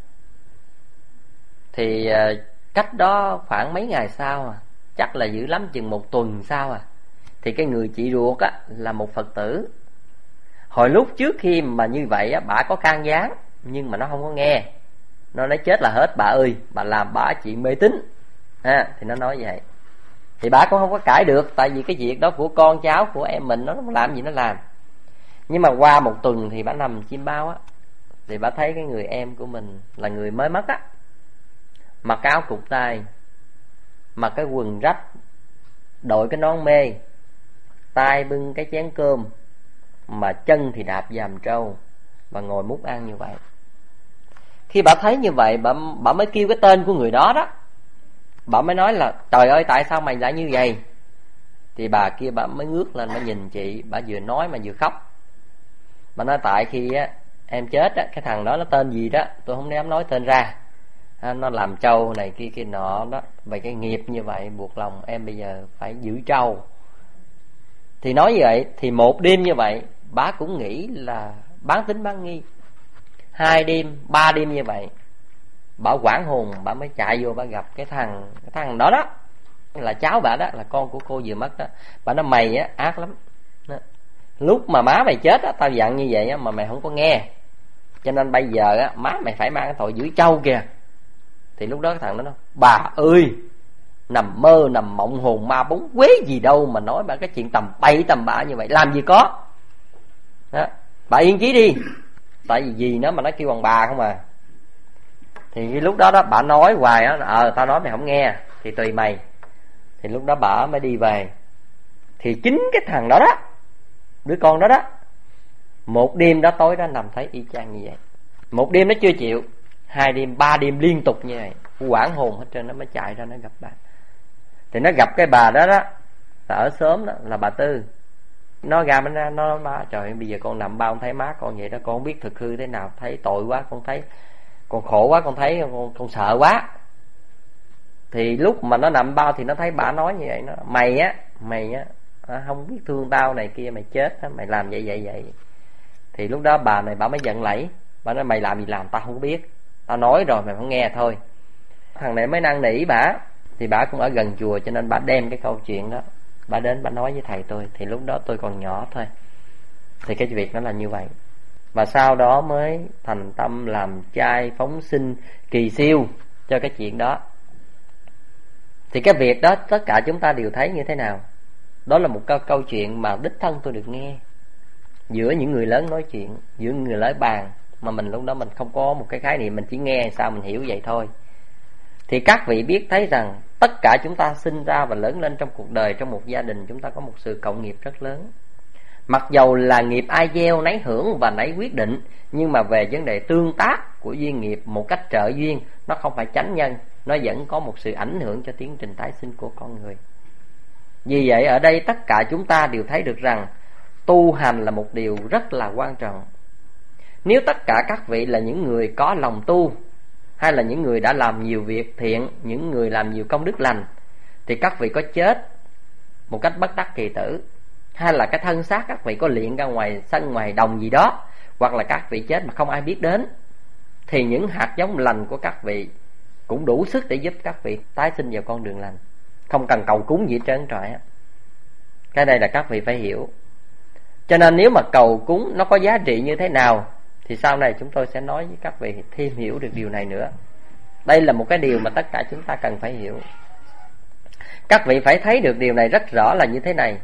Thì cách đó khoảng mấy ngày sau chắc là dữ lắm chừng 1 tuần sau thì cái người chị ruột á, là một Phật tử. Hồi lúc trước khi mà như vậy á, bả có can gián nhưng mà nó không có nghe. Nó nói chết là hết bà ơi, bà làm bả chuyện mê tín thì nó nói vậy. Thì bả cũng không có cãi được, tại vì cái việc đó của con cháu của em mình, nó làm gì nó làm. Nhưng mà qua 1 tuần thì bả nằm chim bao á, thì bả thấy cái người em của mình là người mới mất á, mặc áo cụt tay, mặc cái quần rách, đội cái nón mê, tay bưng cái chén cơm, mà chân thì đạp dàm trâu, và ngồi múc ăn như vậy. Khi bà thấy như vậy, bà mới kêu cái tên của người đó đó. Bà mới nói là trời ơi tại sao mày lại như vậy. Thì bà kia bà mới ngước lên, bà nhìn chị, bà vừa nói mà vừa khóc. Bà nói tại khi á, em chết á, cái thằng đó nó tên gì đó tôi không dám nói tên ra, nó làm trâu này kia nọ đó, về cái nghiệp như vậy buộc lòng em bây giờ phải giữ trâu. Thì nói như vậy, thì 1 đêm như vậy bà cũng nghĩ là bán tính bán nghi. 2 đêm, 3 đêm như vậy, bà hoảng hồn, bà mới chạy vô, bà gặp cái thằng đó đó, là cháu bà đó, là con của cô vừa mất đó. Bà nói mày á ác lắm đó. Lúc mà má mày chết á, tao dặn như vậy á, mà mày không có nghe, cho nên bây giờ á, má mày phải mang cái tội giữ trâu kìa. Thì lúc đó cái thằng đó nói: bà ơi, nằm mơ nằm mộng hồn ma bóng quế gì đâu mà nói bà cái chuyện tầm bậy tầm bạ như vậy, làm gì có đó. Bà yên chí đi, tại vì gì nó mà nó kêu bằng bà không à. Thì cái lúc đó đó bà nói hoài á, tao nói mày không nghe thì tùy mày. Thì lúc đó bà mới đi về. Thì chính cái thằng đó đó, đứa con đó đó, 1 đêm đó tối đó nằm thấy y chang như vậy. 1 đêm nó chưa chịu, 2 đêm, 3 đêm liên tục như vậy, hoảng hồn hết trơn. Nó mới chạy ra nó gặp bà. Thì nó gặp cái bà đó đó, là ở xóm đó, là bà Tư. Nó ra nó nói má trời, bây giờ con nằm bao con thấy má con vậy đó, con không biết thực hư thế nào, thấy tội quá, con thấy con khổ quá, con thấy con sợ quá. Thì lúc mà nó nằm bao thì nó thấy bà nói như vậy, nó mày á không biết thương tao này kia, mày chết á, mày làm vậy. Thì lúc đó bà này bà mới giận lẫy, bà nói mày làm gì làm tao không biết, tao nói rồi mày không nghe thôi. Thằng này mới năn nỉ bà, thì bà cũng ở gần chùa cho nên bà đem cái câu chuyện đó bà đến bà nói với thầy tôi. Thì lúc đó tôi còn nhỏ thôi, thì cái việc nó là như vậy. Và sau đó mới thành tâm làm chay phóng sinh kỳ siêu cho cái chuyện đó. Thì cái việc đó tất cả chúng ta đều thấy như thế nào. Đó là một câu chuyện mà đích thân tôi được nghe, giữa những người lớn nói chuyện, giữa những người lớn bàn, mà mình lúc đó mình không có một cái khái niệm, mình chỉ nghe sao mình hiểu vậy thôi. Thì các vị biết thấy rằng tất cả chúng ta sinh ra và lớn lên trong cuộc đời, trong một gia đình, chúng ta có một sự cộng nghiệp rất lớn. Mặc dầu là nghiệp ai gieo nấy hưởng và nấy quyết định, nhưng mà về vấn đề tương tác của duyên nghiệp một cách trợ duyên, nó không phải chánh nhân, nó vẫn có một sự ảnh hưởng cho tiến trình tái sinh của con người. Vì vậy ở đây tất cả chúng ta đều thấy được rằng tu hành là một điều rất là quan trọng. Nếu tất cả các vị là những người có lòng tu, hay là những người đã làm nhiều việc thiện, những người làm nhiều công đức lành, thì các vị có chết một cách bất đắc kỳ tử, hay là cái thân xác các vị có liệng ra ngoài sân ngoài đồng gì đó, hoặc là các vị chết mà không ai biết đến, thì những hạt giống lành của các vị cũng đủ sức để giúp các vị tái sinh vào con đường lành, không cần cầu cúng gì trơn trọi. Cái này là các vị phải hiểu. Cho nên nếu mà cầu cúng nó có giá trị như thế nào thì sau này chúng tôi sẽ nói với các vị thêm hiểu được điều này nữa. Đây là một cái điều mà tất cả chúng ta cần phải hiểu. Các vị phải thấy được điều này rất rõ là như thế này.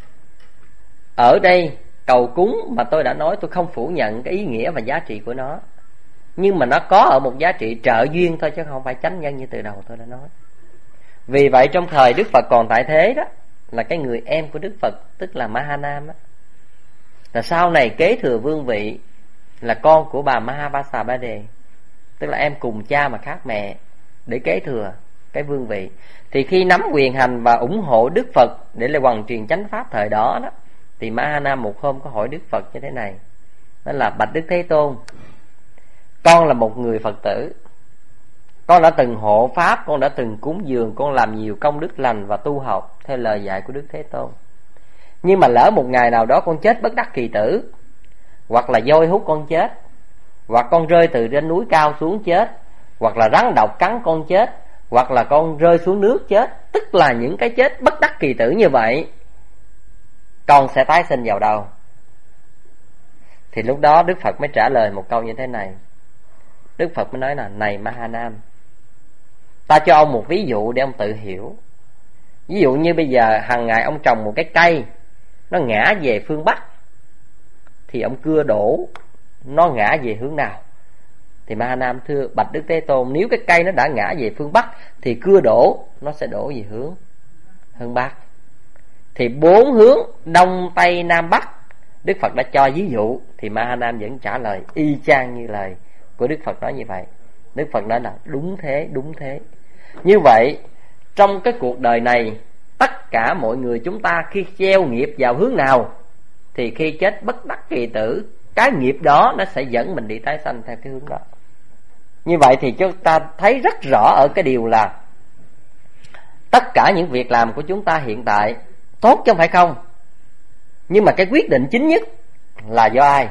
Ở đây cầu cúng mà tôi đã nói, tôi không phủ nhận cái ý nghĩa và giá trị của nó, nhưng mà nó có ở một giá trị trợ duyên thôi, chứ không phải chánh nhân như từ đầu tôi đã nói. Vì vậy trong thời Đức Phật còn tại thế đó, là cái người em của Đức Phật, tức là Mahanam đó, là sau này kế thừa vương vị, là con của bà Mahavasabade, tức là em cùng cha mà khác mẹ, để kế thừa cái vương vị. Thì khi nắm quyền hành và ủng hộ Đức Phật để là hoằng truyền chánh pháp thời đó đó, thì Mahanam một hôm có hỏi Đức Phật như thế này, đó là: bạch Đức Thế Tôn, con là một người Phật tử, con đã từng hộ pháp, con đã từng cúng dường, con làm nhiều công đức lành và tu học theo lời dạy của Đức Thế Tôn. Nhưng mà lỡ một ngày nào đó con chết bất đắc kỳ tử, hoặc là voi hút con chết, hoặc con rơi từ trên núi cao xuống chết, hoặc là rắn độc cắn con chết, hoặc là con rơi xuống nước chết, tức là những cái chết bất đắc kỳ tử như vậy, con sẽ tái sinh vào đâu? Thì lúc đó Đức Phật mới trả lời một câu như thế này. Đức Phật mới nói là: này Mahanam, ta cho ông một ví dụ để ông tự hiểu. Ví dụ như bây giờ hàng ngày ông trồng một cái cây, nó ngã về phương Bắc, thì ông cưa đổ nó ngã về hướng nào? Thì Mahanam thưa bạch Đức Thế Tôn, nếu cái cây nó đã ngã về phương Bắc thì cưa đổ nó sẽ đổ về hướng Bắc. Thì 4 hướng Đông Tây Nam Bắc Đức Phật đã cho ví dụ, thì Mahanam vẫn trả lời y chang như lời của Đức Phật nói như vậy. Đức Phật nói là đúng thế, đúng thế. Như vậy trong cái cuộc đời này, tất cả mọi người chúng ta khi gieo nghiệp vào hướng nào thì khi chết bất đắc kỳ tử, cái nghiệp đó nó sẽ dẫn mình đi tái sanh theo cái hướng đó. Như vậy thì chúng ta thấy rất rõ ở cái điều là tất cả những việc làm của chúng ta hiện tại tốt chứ không phải không, nhưng mà cái quyết định chính nhất là do ai?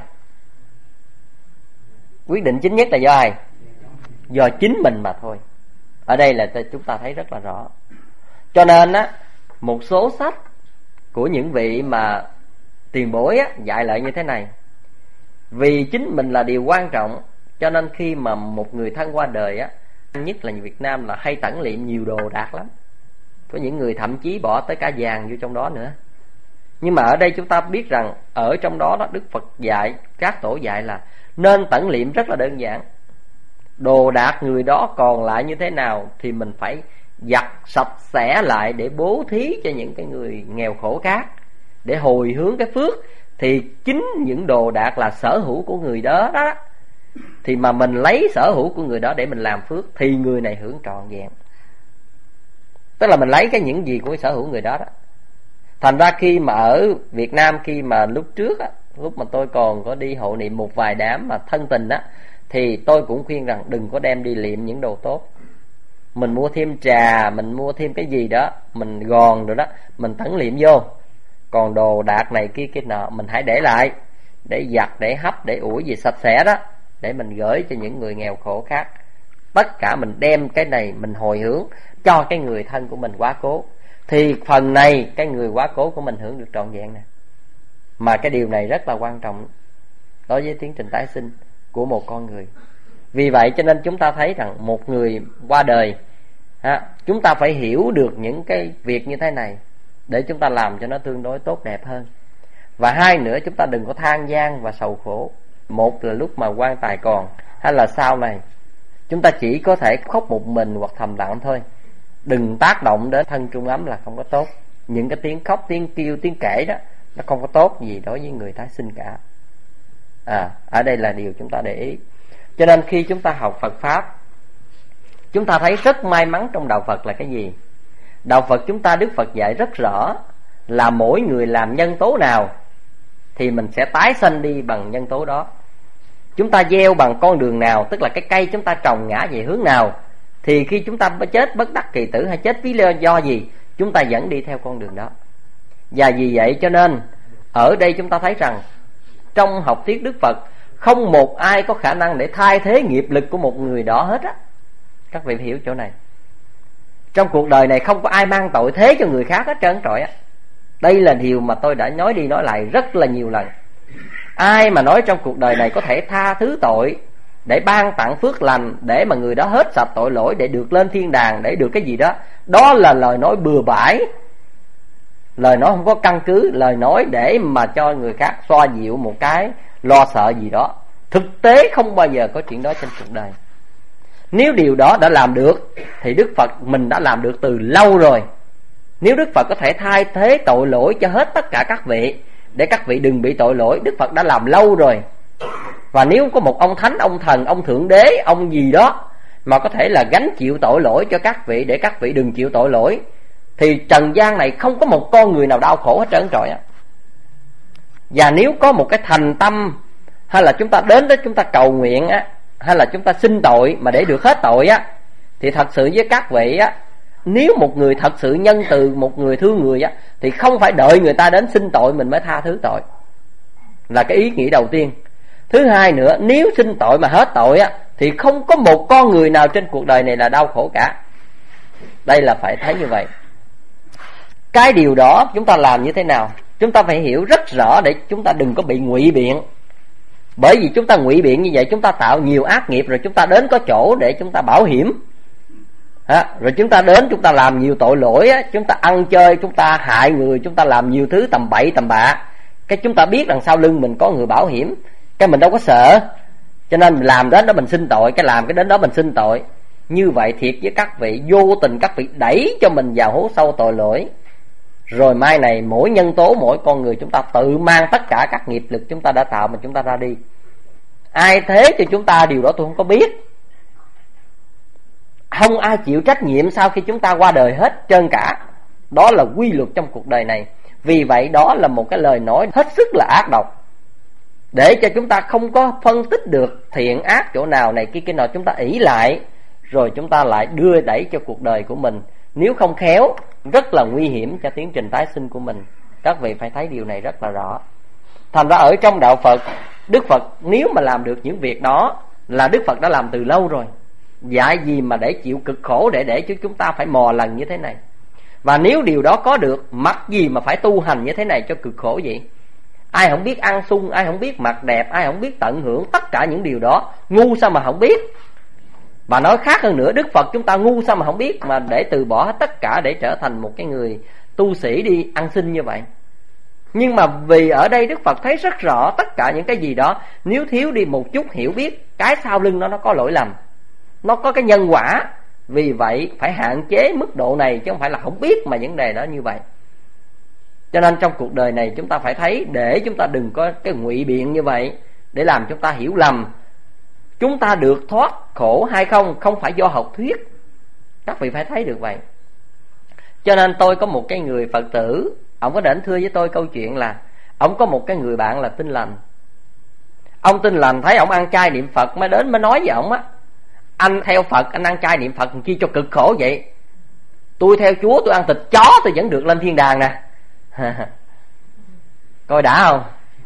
Quyết định chính nhất là do ai? Do chính mình mà thôi. Ở đây là chúng ta thấy rất là rõ. Cho nên á, một số sách của những vị mà tiền bối á, dạy lại như thế này: vì chính mình là điều quan trọng, cho nên khi mà một người thân qua đời á, nhất là Việt Nam là hay tẩn liệm nhiều đồ đạc lắm. Có những người thậm chí bỏ tới cả vàng vô trong đó nữa. Nhưng mà ở đây chúng ta biết rằng ở trong đó Đức Phật dạy, các tổ dạy là nên tẩn liệm rất là đơn giản. Đồ đạc người đó còn lại như thế nào thì mình phải giặt sạch sẽ lại để bố thí cho những cái người nghèo khổ khác, để hồi hướng cái phước. Thì chính những đồ đạc là sở hữu của người đó đó, thì mà mình lấy sở hữu của người đó để mình làm phước thì người này hưởng trọn vẹn. Tức là mình lấy cái những gì của cái sở hữu người đó đó. Thành ra khi mà ở Việt Nam, khi mà lúc trước á, lúc mà tôi còn có đi hộ niệm một vài đám mà thân tình á, thì tôi cũng khuyên rằng đừng có đem đi liệm những đồ tốt. Mình mua thêm trà, mình mua thêm cái gì đó, mình gòn rồi đó, mình tẩn liệm vô. Còn đồ đạc này kia kia nọ mình hãy để lại, để giặt, để hấp, để ủi gì sạch sẽ đó, để mình gửi cho những người nghèo khổ khác. Tất cả mình đem cái này mình hồi hướng cho cái người thân của mình quá cố, thì phần này cái người quá cố của mình hưởng được trọn vẹn nè. Mà cái điều này rất là quan trọng đối với tiến trình tái sinh của một con người. Vì vậy cho nên chúng ta thấy rằng một người qua đời, chúng ta phải hiểu được những cái việc như thế này để chúng ta làm cho nó tương đối tốt đẹp hơn. Và hai nữa, chúng ta đừng có than gian và sầu khổ. Một là lúc mà quan tài còn, hay là sau này chúng ta chỉ có thể khóc một mình hoặc thầm lặng thôi. Đừng tác động đến thân trung ấm là không có tốt. Những cái tiếng khóc, tiếng kêu, tiếng kể đó, nó không có tốt gì đối với người tái sinh cả. Ở đây là điều chúng ta để ý. Cho nên khi chúng ta học Phật Pháp, chúng ta thấy rất may mắn trong Đạo Phật là cái gì? Đạo Phật chúng ta, Đức Phật dạy rất rõ là mỗi người làm nhân tố nào thì mình sẽ tái sanh đi bằng nhân tố đó. Chúng ta gieo bằng con đường nào, tức là cái cây chúng ta trồng ngã về hướng nào, thì khi chúng ta chết bất đắc kỳ tử hay chết vì lý do gì, chúng ta vẫn đi theo con đường đó. Và vì vậy cho nên ở đây chúng ta thấy rằng trong học thuyết Đức Phật, không một ai có khả năng để thay thế nghiệp lực của một người đó hết á. Các vị hiểu chỗ này. Trong cuộc đời này không có ai mang tội thế cho người khác hết trơn trọi á. Đây là điều mà tôi đã nói đi nói lại rất là nhiều lần. Ai mà nói trong cuộc đời này có thể tha thứ tội, để ban tặng phước lành, để mà người đó hết sạch tội lỗi, để được lên thiên đàng, để được cái gì đó, đó là lời nói bừa bãi, lời nói không có căn cứ, lời nói để mà cho người khác xoa dịu một cái lo sợ gì đó. Thực tế không bao giờ có chuyện đó trên cuộc đời. Nếu điều đó đã làm được thì Đức Phật mình đã làm được từ lâu rồi. Nếu Đức Phật có thể thay thế tội lỗi cho hết tất cả các vị, để các vị đừng bị tội lỗi, Đức Phật đã làm lâu rồi. Và nếu có một ông thánh, ông thần, ông thượng đế, ông gì đó mà có thể là gánh chịu tội lỗi cho các vị, để các vị đừng chịu tội lỗi, thì trần gian này không có một con người nào đau khổ hết trơn trọi á. Và nếu có một cái thành tâm, hay là chúng ta đến đó chúng ta cầu nguyện á, hay là chúng ta xin tội mà để được hết tội á, thì thật sự với các vị á, nếu một người thật sự nhân từ, một người thương người á, thì không phải đợi người ta đến xin tội mình mới tha thứ tội, là cái ý nghĩ đầu tiên. Thứ hai nữa, nếu xin tội mà hết tội á, thì không có một con người nào trên cuộc đời này là đau khổ cả. Đây là phải thấy như vậy. Cái điều đó chúng ta làm như thế nào? Chúng ta phải hiểu rất rõ để chúng ta đừng có bị ngụy biện. Bởi vì chúng ta ngụy biện như vậy, chúng ta tạo nhiều ác nghiệp, rồi chúng ta đến có chỗ để chúng ta bảo hiểm. Rồi chúng ta đến chúng ta làm nhiều tội lỗi á, chúng ta ăn chơi, chúng ta hại người, chúng ta làm nhiều thứ tầm bậy tầm bạ. Cái chúng ta biết đằng sau lưng mình có người bảo hiểm, cái mình đâu có sợ, cho nên mình làm đến đó mình xin tội, cái làm cái đến đó mình xin tội. Như vậy thiệt với các vị, vô tình các vị đẩy cho mình vào hố sâu tội lỗi. Rồi mai này mỗi nhân tố, mỗi con người chúng ta tự mang tất cả các nghiệp lực chúng ta đã tạo mà chúng ta ra đi. Ai thế cho chúng ta điều đó tôi không có biết. Không ai chịu trách nhiệm sau khi chúng ta qua đời hết trơn cả. Đó là quy luật trong cuộc đời này. Vì vậy đó là một cái lời nói hết sức là ác độc, để cho chúng ta không có phân tích được thiện ác chỗ nào này kia nào, chúng ta ỷ lại, rồi chúng ta lại đưa đẩy cho cuộc đời của mình. Nếu không khéo, rất là nguy hiểm cho tiến trình tái sinh của mình. Các vị phải thấy điều này rất là rõ. Thành ra ở trong đạo Phật, Đức Phật nếu mà làm được những việc đó là Đức Phật đã làm từ lâu rồi. Dạy gì mà để chịu cực khổ, để cho chúng ta phải mò lần như thế này. Và nếu điều đó có được, mắc gì mà phải tu hành như thế này cho cực khổ vậy? Ai không biết ăn sung, ai không biết mặc đẹp, ai không biết tận hưởng tất cả những điều đó, ngu sao mà không biết. Và nói khác hơn nữa, Đức Phật chúng ta ngu sao mà không biết, mà để từ bỏ hết tất cả để trở thành một cái người tu sĩ đi ăn xin như vậy. Nhưng mà vì ở đây Đức Phật thấy rất rõ tất cả những cái gì đó, nếu thiếu đi một chút hiểu biết, cái sau lưng nó có lỗi lầm, nó có cái nhân quả. Vì vậy phải hạn chế mức độ này, chứ không phải là không biết mà vấn đề đó như vậy. Cho nên trong cuộc đời này chúng ta phải thấy, để chúng ta đừng có cái ngụy biện như vậy, để làm chúng ta hiểu lầm. Chúng ta được thoát khổ hay không, không phải do học thuyết. Các vị phải thấy được vậy. Cho nên tôi có một cái người Phật tử Ông có đến thưa với tôi câu chuyện là ông có một cái người bạn là Tin Lành. Ông Tin Lành thấy ông ăn chay niệm Phật mới đến mới nói với ông á: anh theo Phật, anh ăn chay niệm Phật chi cho cực khổ vậy? Tôi theo Chúa, tôi ăn thịt chó tôi vẫn được lên thiên đàng nè. Coi đã không?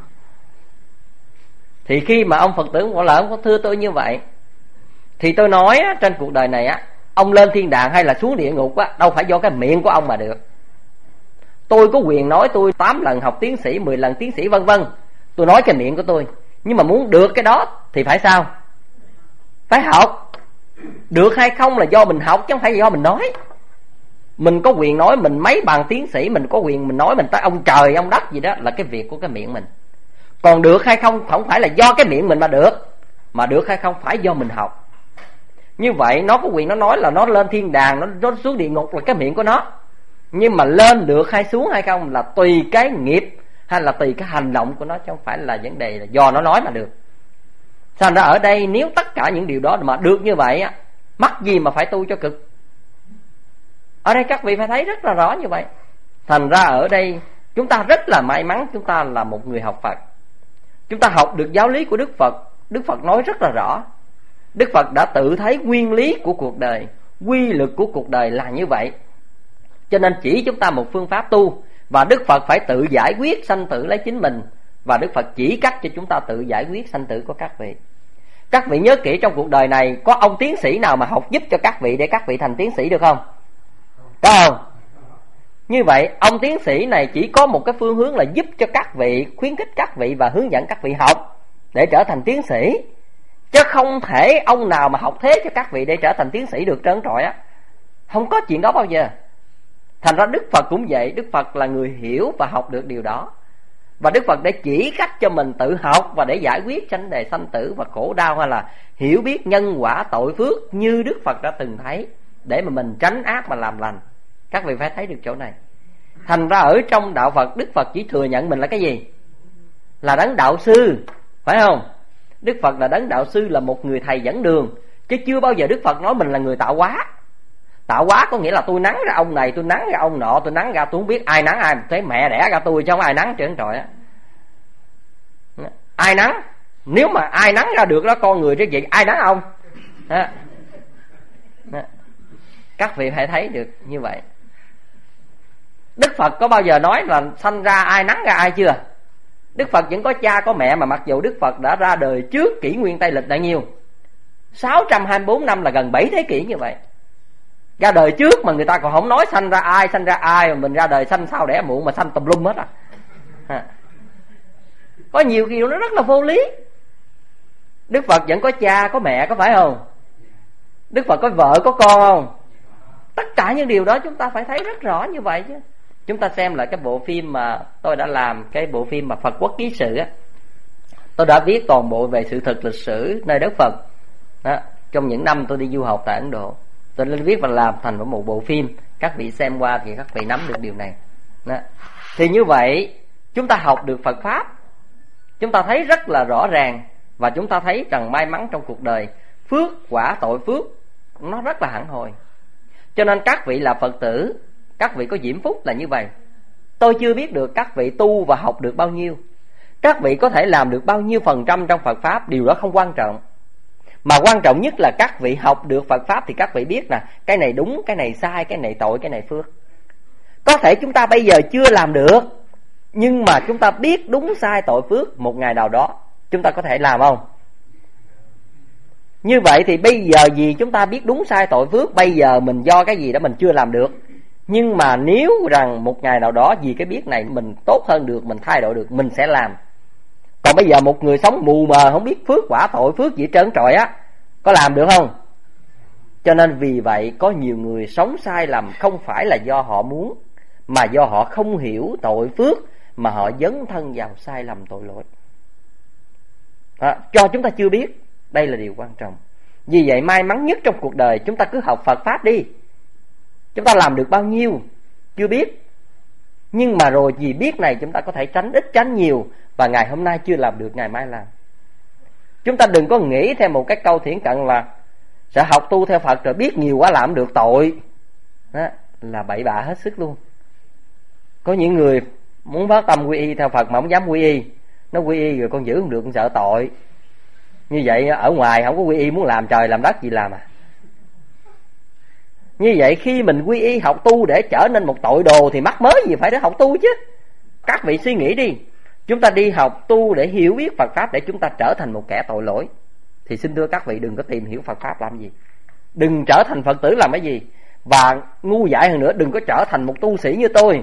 Thì khi mà ông Phật tử gọi là ông có thưa tôi như vậy, thì tôi nói á, trên cuộc đời này á, ông lên thiên đàng hay là xuống địa ngục á, đâu phải do cái miệng của ông mà được. Tôi có quyền nói tôi 8 lần học tiến sĩ, 10 lần tiến sĩ vân vân, tôi nói cái miệng của tôi. Nhưng mà muốn được cái đó thì phải sao? Phải học. Được hay không là do mình học chứ không phải do mình nói. Mình có quyền nói mình mấy bằng tiến sĩ, mình có quyền mình nói mình tới ông trời ông đất gì đó, là cái việc của cái miệng mình. Còn được hay không không phải là do cái miệng mình mà được, mà được hay không phải do mình học. Như vậy nó có quyền nó nói là nó lên thiên đàng, nó xuống địa ngục là cái miệng của nó. Nhưng mà lên được hay xuống hay không là tùy cái nghiệp hay là tùy cái hành động của nó, chứ không phải là vấn đề là do nó nói mà được. Thành ra ở đây nếu tất cả những điều đó mà được như vậy á, mắc gì mà phải tu cho cực. Ở đây các vị phải thấy rất là rõ như vậy. Thành ra ở đây chúng ta rất là may mắn, chúng ta là một người học Phật. Chúng ta học được giáo lý của Đức Phật. Đức Phật nói rất là rõ. Đức Phật đã tự thấy nguyên lý của cuộc đời, quy luật của cuộc đời là như vậy, cho nên chỉ chúng ta một phương pháp tu. Và Đức Phật phải tự giải quyết sanh tử lấy chính mình, và Đức Phật chỉ cách cho chúng ta tự giải quyết sanh tử của các vị. Các vị nhớ kỹ, trong cuộc đời này có ông tiến sĩ nào mà học giúp cho các vị để các vị thành tiến sĩ được không? Có không? Như vậy ông tiến sĩ này chỉ có một cái phương hướng là giúp cho các vị, khuyến khích các vị và hướng dẫn các vị học để trở thành tiến sĩ. Chứ không thể ông nào mà học thế cho các vị để trở thành tiến sĩ được trơn trọi á. Không có chuyện đó bao giờ. Thành ra Đức Phật cũng vậy. Đức Phật là người hiểu và học được điều đó, và Đức Phật để chỉ cách cho mình tự học và để giải quyết vấn đề sanh tử và khổ đau, hay là hiểu biết nhân quả tội phước như Đức Phật đã từng thấy, để mà mình tránh ác mà làm lành. Các vị phải thấy được chỗ này. Thành ra ở trong đạo Phật, Đức Phật chỉ thừa nhận mình là cái gì? Là đấng đạo sư, phải không? Đức Phật là đấng đạo sư, là một người thầy dẫn đường, chứ chưa bao giờ Đức Phật nói mình là người tạo hóa. Tạo hóa có nghĩa là tôi nắng ra ông này, tôi nắng ra ông nọ, tôi nắng ra tôi không biết ai nắng ai, thấy mẹ đẻ ra tôi chứ không ai nắng trơn trọi á. Ai nắng? Nếu mà ai nắng ra được đó con người chứ vậy ai nắng ông? Các vị phải thấy được như vậy. Đức Phật có bao giờ nói là sanh ra ai nắng ra ai chưa? Đức Phật vẫn có cha có mẹ, mà mặc dù Đức Phật đã ra đời trước kỷ nguyên Tây lịch đã nhiêu? 624 năm, là gần 7 thế kỷ như vậy. Ra đời trước mà người ta còn không nói sanh ra ai, mà mình ra đời sanh sao đẻ muộn mà sanh tùm lum hết à. Có nhiều điều nó rất là vô lý. Đức Phật vẫn có cha có mẹ, có phải không? Đức Phật có vợ có con không? Tất cả những điều đó chúng ta phải thấy rất rõ như vậy chứ. Chúng ta xem lại cái bộ phim mà tôi đã làm, cái bộ phim mà Phật Quốc Ký Sự á. Tôi đã viết toàn bộ về sự thực lịch sử nơi đất Phật đó. Trong những năm tôi đi du học tại Ấn Độ, tôi đã viết và làm thành một bộ phim. Các vị xem qua thì các vị nắm được điều này đó. Thì như vậy chúng ta học được Phật Pháp, chúng ta thấy rất là rõ ràng, và chúng ta thấy rằng may mắn trong cuộc đời, phước quả tội phước nó rất là hẳn hồi. Cho nên các vị là Phật tử, các vị có diễm phúc là như vậy. Tôi chưa biết được các vị tu và học được bao nhiêu, các vị có thể làm được bao nhiêu % trong Phật Pháp, điều đó không quan trọng. Mà quan trọng nhất là các vị học được Phật Pháp thì các vị biết là cái này đúng, cái này sai, cái này tội, cái này phước. Có thể chúng ta bây giờ chưa làm được, nhưng mà chúng ta biết đúng sai tội phước, một ngày nào đó chúng ta có thể làm không? Như vậy thì bây giờ vì chúng ta biết đúng sai tội phước, bây giờ mình do cái gì đó mình chưa làm được, nhưng mà nếu rằng một ngày nào đó vì cái biết này mình tốt hơn được, mình thay đổi được, mình sẽ làm. Còn bây giờ một người sống mù mờ không biết phước quả tội phước gì trơn trọi á, có làm được không? Cho nên vì vậy có nhiều người sống sai lầm không phải là do họ muốn, mà do họ không hiểu tội phước, mà họ dấn thân vào sai lầm tội lỗi. Cho chúng ta chưa biết. Đây là điều quan trọng. Vì vậy may mắn nhất trong cuộc đời, chúng ta cứ học Phật Pháp đi. Chúng ta làm được bao nhiêu chưa biết, nhưng mà rồi vì biết này chúng ta có thể tránh ít tránh nhiều, và ngày hôm nay chưa làm được ngày mai làm. Chúng ta đừng có nghĩ theo một cái câu thiển cận là sẽ học tu theo Phật rồi biết nhiều quá làm được tội. Đó là bậy bạ hết sức luôn. Có những người muốn phát tâm quy y theo Phật mà không dám quy y. Nó quy y rồi con giữ không được, con sợ tội. Như vậy ở ngoài không có quy y, muốn làm trời làm đất gì làm à. Như vậy khi mình quy y học tu để trở nên một tội đồ thì mắc mới gì phải để học tu chứ. Các vị suy nghĩ đi, chúng ta đi học tu để hiểu biết Phật Pháp để chúng ta trở thành một kẻ tội lỗi, thì xin thưa các vị đừng có tìm hiểu Phật Pháp làm gì. Đừng trở thành Phật tử làm cái gì. Và ngu dại hơn nữa, đừng có trở thành một tu sĩ như tôi.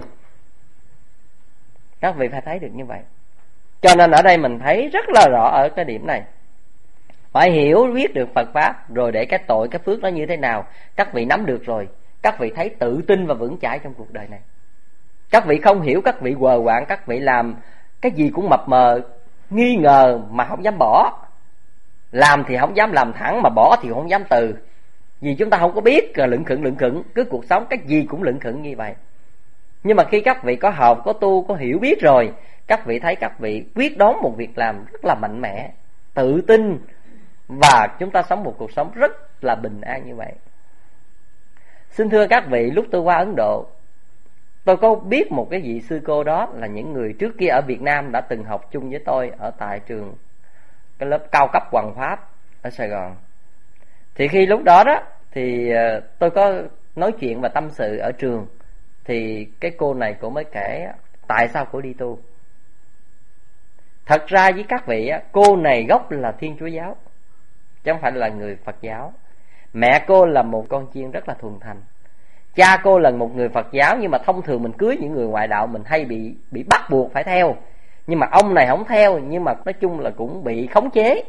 Các vị phải thấy được như vậy. Cho nên ở đây mình thấy rất là rõ ở cái điểm này. Phải hiểu biết được Phật Pháp, rồi để cái tội cái phước nó như thế nào các vị nắm được rồi, các vị thấy tự tin và vững chãi trong cuộc đời này. Các vị không hiểu, các vị quờ quạng, các vị làm cái gì cũng mập mờ, nghi ngờ mà không dám bỏ. Làm thì không dám làm thẳng, mà bỏ thì không dám từ. Vì chúng ta không có biết, lững khững, cứ cuộc sống cái gì cũng lững khững như vậy. Nhưng mà khi các vị có học, có tu, có hiểu biết rồi, các vị thấy các vị quyết đoán một việc làm rất là mạnh mẽ, tự tin, và chúng ta sống một cuộc sống rất là bình an như vậy. Xin thưa các vị, lúc tôi qua Ấn Độ, tôi có biết một cái vị sư cô đó là những người trước kia ở Việt Nam đã từng học chung với tôi ở tại trường cái lớp cao cấp Hoàng Pháp ở Sài Gòn. Thì khi lúc đó đó thì tôi có nói chuyện và tâm sự ở trường, thì cái cô này cô mới kể tại sao cô đi tu. Thật ra với các vị, cô này gốc là Thiên Chúa giáo, chứ không phải là người Phật giáo. Mẹ cô là một con chiên rất là thuần thành. Cha cô là một người Phật giáo, nhưng mà thông thường mình cưới những người ngoại đạo mình hay bị bắt buộc phải theo. Nhưng mà ông này không theo, nhưng mà nói chung là cũng bị khống chế.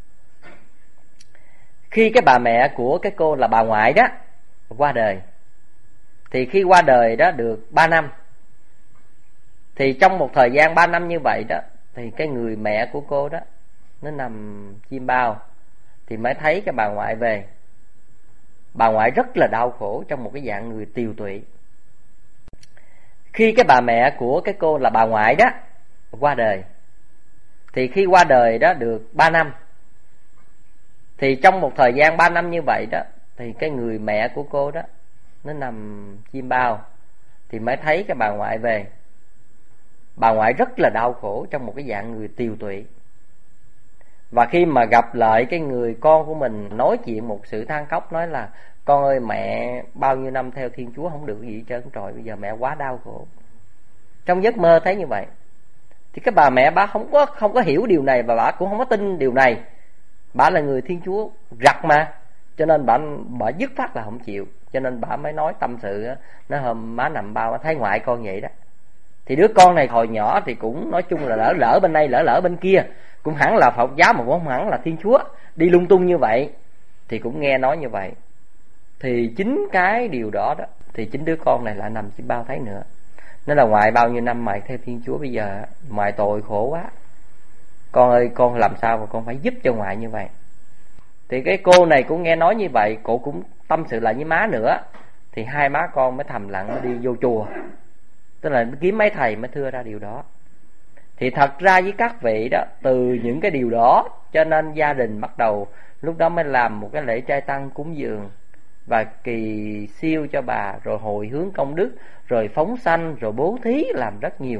Khi cái bà mẹ của cái cô là bà ngoại đó qua đời, thì khi qua đời đó được 3 năm, thì trong một thời gian 3 năm như vậy đó, thì cái người mẹ của cô đó nó nằm chim bao, thì mới thấy cái bà ngoại về. Bà ngoại rất là đau khổ trong một cái dạng người tiều tụy. Khi cái bà mẹ của cái cô là bà ngoại đó qua đời, thì khi qua đời đó được 3 năm, thì trong một thời gian 3 năm như vậy đó, thì cái người mẹ của cô đó nó nằm chim bao, thì mới thấy cái bà ngoại về. Bà ngoại rất là đau khổ trong một cái dạng người tiều tụy. Và khi mà gặp lại cái người con của mình, nói chuyện một sự than khóc, nói là con ơi, mẹ bao nhiêu năm theo Thiên Chúa không được gì hết trơn rồi, bây giờ mẹ quá đau khổ. Trong giấc mơ thấy như vậy. Thì cái bà mẹ bà không có hiểu điều này, và bà cũng không có tin điều này. Bà là người Thiên Chúa rặt mà, cho nên bà dứt phát là không chịu. Cho nên bà mới nói tâm sự, nó hôm má nằm bao má thấy ngoại con vậy đó. Thì đứa con này hồi nhỏ thì cũng nói chung là lỡ bên đây lỡ bên kia, cũng hẳn là Phật giáo mà cũng không hẳn là Thiên Chúa, đi lung tung như vậy. Thì cũng nghe nói như vậy. Thì chính cái điều đó đó, thì chính đứa con này lại nằm chim bao thấy nữa. Nó là ngoại bao nhiêu năm mày theo Thiên Chúa, bây giờ ngoại tội khổ quá, con ơi con làm sao mà con phải giúp cho ngoại như vậy. Thì cái cô này cũng nghe nói như vậy, cô cũng tâm sự lại với má nữa. Thì hai má con mới thầm lặng mới đi vô chùa, tức là kiếm mấy thầy mới thưa ra điều đó. Thì thật ra với các vị đó, từ những cái điều đó cho nên gia đình bắt đầu lúc đó mới làm một cái lễ trai tăng cúng dường và kỳ siêu cho bà, rồi hồi hướng công đức, rồi phóng sanh, rồi bố thí, làm rất nhiều.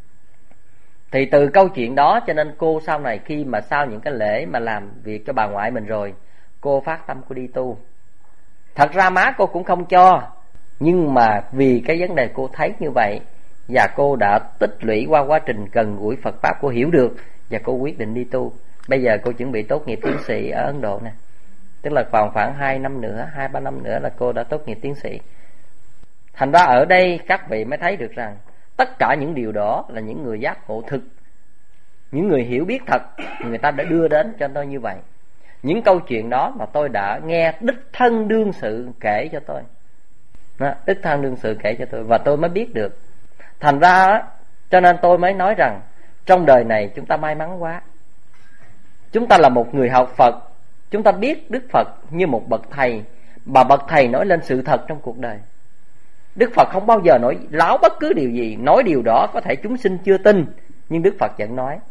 Thì từ câu chuyện đó cho nên cô sau này khi mà sau những cái lễ mà làm việc cho bà ngoại mình rồi, cô phát tâm cô đi tu. Thật ra má cô cũng không cho, nhưng mà vì cái vấn đề cô thấy như vậy, và cô đã tích lũy qua quá trình gần gũi Phật Pháp, cô hiểu được và cô quyết định đi tu. Bây giờ cô chuẩn bị tốt nghiệp tiến sĩ ở Ấn Độ nè, tức là còn khoảng 2-3 năm nữa là cô đã tốt nghiệp tiến sĩ. Thành ra ở đây các vị mới thấy được rằng tất cả những điều đó là những người giác ngộ thực, những người hiểu biết thật, người ta đã đưa đến cho tôi như vậy. Những câu chuyện đó mà tôi đã nghe đích thân đương sự kể cho tôi đó, đích thân đương sự kể cho tôi, và tôi mới biết được. Thành ra đó, cho nên tôi mới nói rằng trong đời này chúng ta may mắn quá. Chúng ta là một người học Phật, chúng ta biết Đức Phật như một bậc thầy, mà bậc thầy nói lên sự thật trong cuộc đời. Đức Phật không bao giờ nói láo bất cứ điều gì. Nói điều đó có thể chúng sinh chưa tin, nhưng Đức Phật vẫn nói.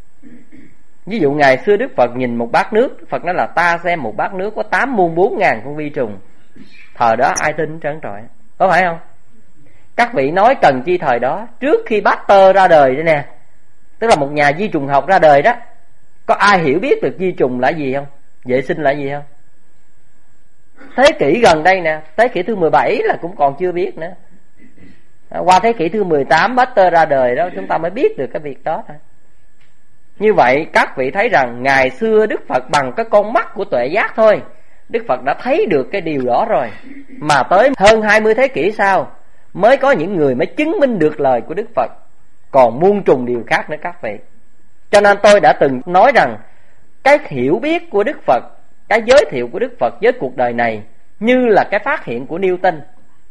Ví dụ ngày xưa Đức Phật nhìn một bát nước, Đức Phật nói là ta xem một bát nước có 8 muôn 4 ngàn con vi trùng. Thời đó ai tin trơn trọi, có phải không? Các vị nói cần chi thời đó, trước khi Pasteur ra đời đây nè, tức là một nhà di trùng học ra đời đó, có ai hiểu biết được di trùng là gì không? Vệ sinh là gì không? Thế kỷ gần đây nè, thế kỷ thứ 17 là cũng còn chưa biết nữa. Qua thế kỷ thứ 18 Pasteur ra đời đó, chúng ta mới biết được cái việc đó thôi. Như vậy các vị thấy rằng ngày xưa Đức Phật bằng cái con mắt của tuệ giác thôi, Đức Phật đã thấy được cái điều đó rồi. Mà tới hơn 20 thế kỷ sau mới có những người mới chứng minh được lời của Đức Phật. Còn muôn trùng điều khác nữa các vị. Cho nên tôi đã từng nói rằng cái hiểu biết của Đức Phật, cái giới thiệu của Đức Phật với cuộc đời này như là cái phát hiện của Newton.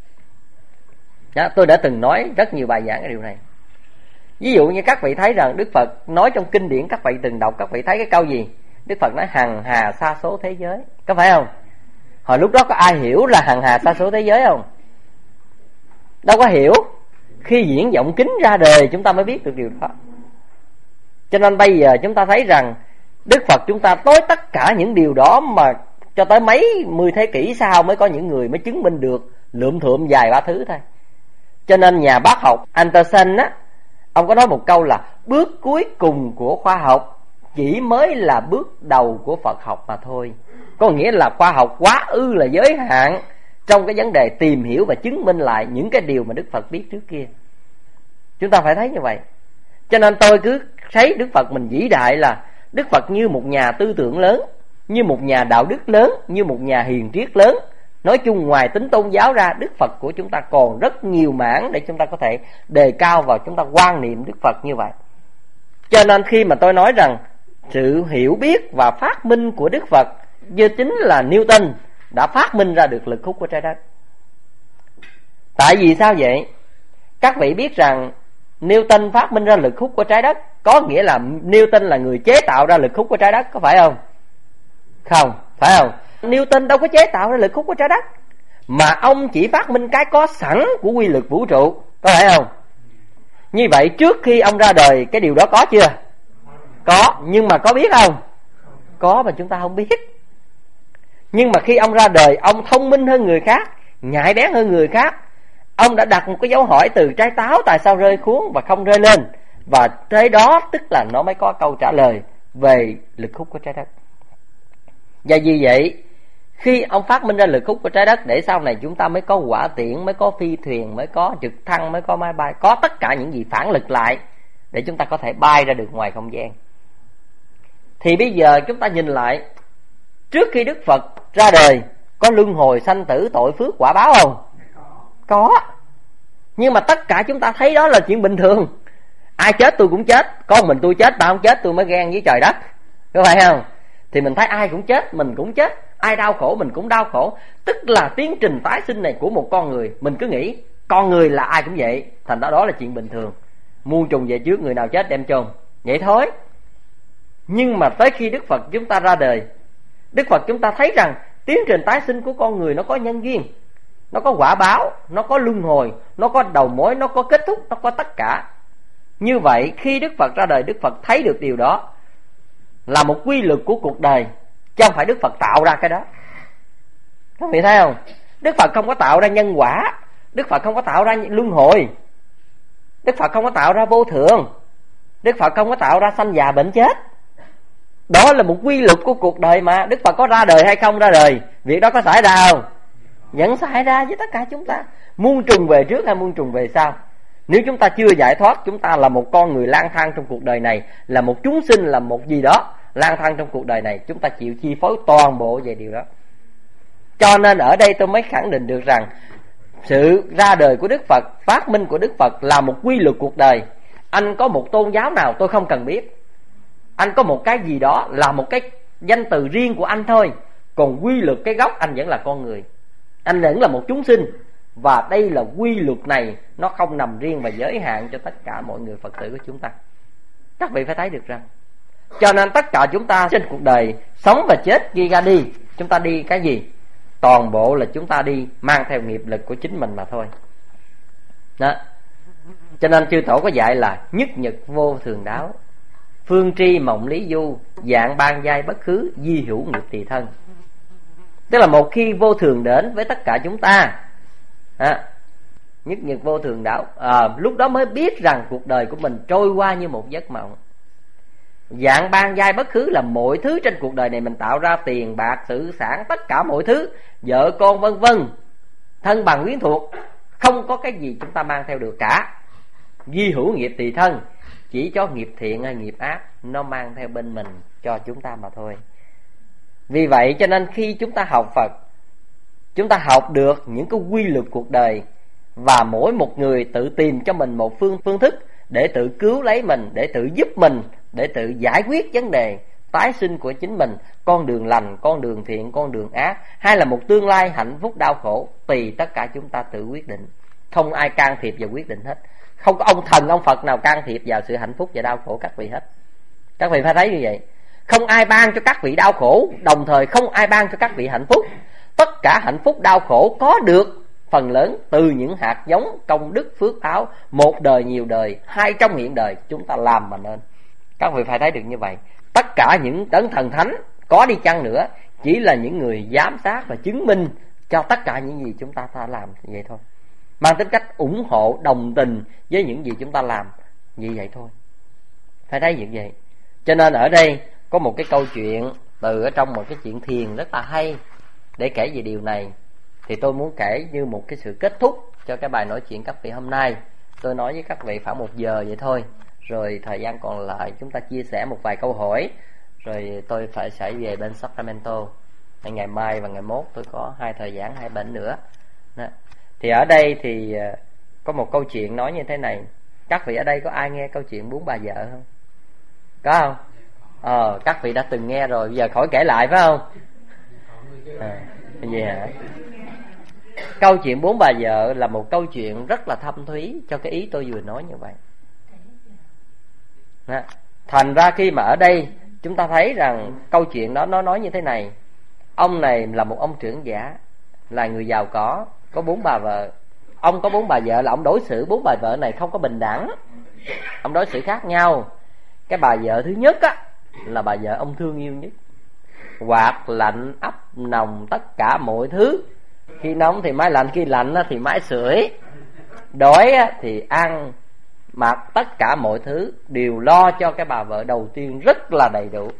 Đó, tôi đã từng nói rất nhiều bài giảng cái điều này. Ví dụ như các vị thấy rằng Đức Phật nói trong kinh điển, các vị từng đọc, các vị thấy cái câu gì? Đức Phật nói hằng hà sa số thế giới, có phải không? Hồi lúc đó có ai hiểu là hằng hà sa số thế giới không? Đâu có hiểu. Khi diễn vọng kính ra đời chúng ta mới biết được điều đó. Cho nên bây giờ chúng ta thấy rằng Đức Phật chúng ta nói tất cả những điều đó mà cho tới mấy 10 thế kỷ sau mới có những người mới chứng minh được lượm thượm vài ba thứ thôi. Cho nên nhà bác học Anderson á, ông có nói một câu là bước cuối cùng của khoa học chỉ mới là bước đầu của Phật học mà thôi. Có nghĩa là khoa học quá ư là giới hạn trong cái vấn đề tìm hiểu và chứng minh lại những cái điều mà Đức Phật biết trước kia. Chúng ta phải thấy như vậy. Cho nên tôi cứ thấy Đức Phật mình vĩ đại là Đức Phật như một nhà tư tưởng lớn, như một nhà đạo đức lớn, như một nhà hiền triết lớn. Nói chung ngoài tính tôn giáo ra, Đức Phật của chúng ta còn rất nhiều mảng để chúng ta có thể đề cao vào chúng ta quan niệm Đức Phật như vậy. Cho nên khi mà tôi nói rằng sự hiểu biết và phát minh của Đức Phật như chính là Newton đã phát minh ra được lực hút của trái đất. Tại vì sao vậy? Các vị biết rằng Newton phát minh ra lực hút của trái đất, có nghĩa là Newton là người chế tạo ra lực hút của trái đất, có phải không? Không, phải không? Newton đâu có chế tạo ra lực hút của trái đất, mà ông chỉ phát minh cái có sẵn của quy luật vũ trụ, có phải không? Như vậy trước khi ông ra đời cái điều đó có chưa? Có, nhưng mà có biết không? Có mà chúng ta không biết. Nhưng mà khi ông ra đời, ông thông minh hơn người khác, nhạy bén hơn người khác. Ông đã đặt một cái dấu hỏi từ trái táo tại sao rơi xuống và không rơi lên, và thế đó tức là nó mới có câu trả lời về lực hút của trái đất. Và vì vậy khi ông phát minh ra lực hút của trái đất, để sau này chúng ta mới có hỏa tiễn, mới có phi thuyền, mới có trực thăng, mới có máy bay, có tất cả những gì phản lực lại để chúng ta có thể bay ra được ngoài không gian. Thì bây giờ chúng ta nhìn lại, trước khi Đức Phật ra đời có luân hồi sanh tử tội phước quả báo không? Có. Nhưng mà tất cả chúng ta thấy đó là chuyện bình thường. Ai chết tôi cũng chết, con mình tôi chết, tao không chết tôi mới ghen với trời đất, có phải không? Thì mình thấy ai cũng chết, mình cũng chết, ai đau khổ mình cũng đau khổ. Tức là tiến trình tái sinh này của một con người, mình cứ nghĩ con người là ai cũng vậy, thành ra đó là chuyện bình thường. Muôn trùng về trước, người nào chết đem chôn, vậy thôi. Nhưng mà tới khi Đức Phật chúng ta ra đời, Đức Phật chúng ta thấy rằng tiến trình tái sinh của con người nó có nhân duyên, nó có quả báo, nó có luân hồi, nó có đầu mối, nó có kết thúc, nó có tất cả. Như vậy khi Đức Phật ra đời, Đức Phật thấy được điều đó là một quy luật của cuộc đời, chứ không phải Đức Phật tạo ra cái đó. Các vị thấy không? Đức Phật không có tạo ra nhân quả, Đức Phật không có tạo ra luân hồi, Đức Phật không có tạo ra vô thường, Đức Phật không có tạo ra sanh già bệnh chết. Đó là một quy luật của cuộc đời mà. Đức Phật có ra đời hay không ra đời, việc đó có xảy ra không? Vẫn xảy ra với tất cả chúng ta, muôn trùng về trước hay muôn trùng về sau. Nếu chúng ta chưa giải thoát, chúng ta là một con người lang thang trong cuộc đời này, là một chúng sinh, là một gì đó lang thang trong cuộc đời này, chúng ta chịu chi phối toàn bộ về điều đó. Cho nên ở đây tôi mới khẳng định được rằng sự ra đời của Đức Phật, phát minh của Đức Phật là một quy luật cuộc đời. Anh có một tôn giáo nào tôi không cần biết, anh có một cái gì đó là một cái danh từ riêng của anh thôi, còn quy luật cái gốc anh vẫn là con người, anh vẫn là một chúng sinh. Và đây là quy luật này, nó không nằm riêng và giới hạn cho tất cả mọi người Phật tử của chúng ta. Các vị phải thấy được rằng, cho nên tất cả chúng ta trên cuộc đời sống và chết khi ra đi, chúng ta đi cái gì? Toàn bộ là chúng ta đi mang theo nghiệp lực của chính mình mà thôi. Đó. Cho nên chư tổ có dạy là nhất nhật vô thường đáo, phương tri mộng lý du, dạng ban giai bất khứ, di hữu nghiệp tỳ thân. Tức là một khi vô thường đến với tất cả chúng ta, nhất nhật vô thường đạo. Lúc đó mới biết rằng cuộc đời của mình trôi qua như một giấc mộng. Dạng ban giai bất khứ là mọi thứ trên cuộc đời này mình tạo ra, tiền bạc sự sản, tất cả mọi thứ, vợ con vân vân, thân bằng quyến thuộc, không có cái gì chúng ta mang theo được cả. Duy hữu nghiệp tùy thân, chỉ cho nghiệp thiện hay nghiệp ác nó mang theo bên mình cho chúng ta mà thôi. Vì vậy cho nên khi chúng ta học Phật, chúng ta học được những cái quy luật cuộc đời, và mỗi một người tự tìm cho mình một phương thức để tự cứu lấy mình, để tự giúp mình, để tự giải quyết vấn đề tái sinh của chính mình, con đường lành, con đường thiện, con đường ác, hay là một tương lai hạnh phúc đau khổ, tùy tất cả chúng ta tự quyết định. Không ai can thiệp vào quyết định hết. Không có ông thần, ông Phật nào can thiệp vào sự hạnh phúc và đau khổ các vị hết. Các vị phải thấy như vậy. Không ai ban cho các vị đau khổ, đồng thời không ai ban cho các vị hạnh phúc. Tất cả hạnh phúc đau khổ có được phần lớn từ những hạt giống công đức phước báo, một đời nhiều đời, 200 hiện đời chúng ta làm mà nên. Các vị phải thấy được như vậy. Tất cả những đấng thần thánh có đi chăng nữa chỉ là những người giám sát và chứng minh cho tất cả những gì chúng ta làm vậy thôi, mang tính cách ủng hộ, đồng tình với những gì chúng ta làm như vậy thôi. Phải thấy như vậy. Cho nên ở đây có một cái câu chuyện từ ở trong một cái chuyện thiền rất là hay để kể về điều này. Thì tôi muốn kể như một cái sự kết thúc cho cái bài nói chuyện các vị hôm nay. Tôi nói với các vị khoảng 1 giờ vậy thôi, rồi thời gian còn lại chúng ta chia sẻ một vài câu hỏi, rồi tôi sẽ về bên Sacramento. Ngày mai và ngày mốt tôi có 2 thời giảng 2 bệnh nữa. Đó. Thì ở đây thì có một câu chuyện nói như thế này. Các vị ở đây có ai nghe câu chuyện 4 bà vợ không? Có không? Các vị đã từng nghe rồi, bây giờ khỏi kể lại phải không? Gì hả? Câu chuyện 4 bà vợ là một câu chuyện rất là thâm thúy cho cái ý tôi vừa nói như vậy. Đó. Thành ra khi mà ở đây chúng ta thấy rằng câu chuyện đó nó nói như thế này. Ông này là một ông trưởng giả, là người giàu có 4 bà vợ. Ông có 4 bà vợ là ông đối xử 4 bà vợ này không có bình đẳng. Ông đối xử khác nhau. Cái bà vợ thứ nhất á là bà vợ ông thương yêu nhất. Quạt lạnh ấp nồng tất cả mọi thứ. Khi nóng thì máy lạnh, khi lạnh thì máy sưởi. Đói thì ăn mặc, tất cả mọi thứ đều lo cho cái bà vợ đầu tiên rất là đầy đủ.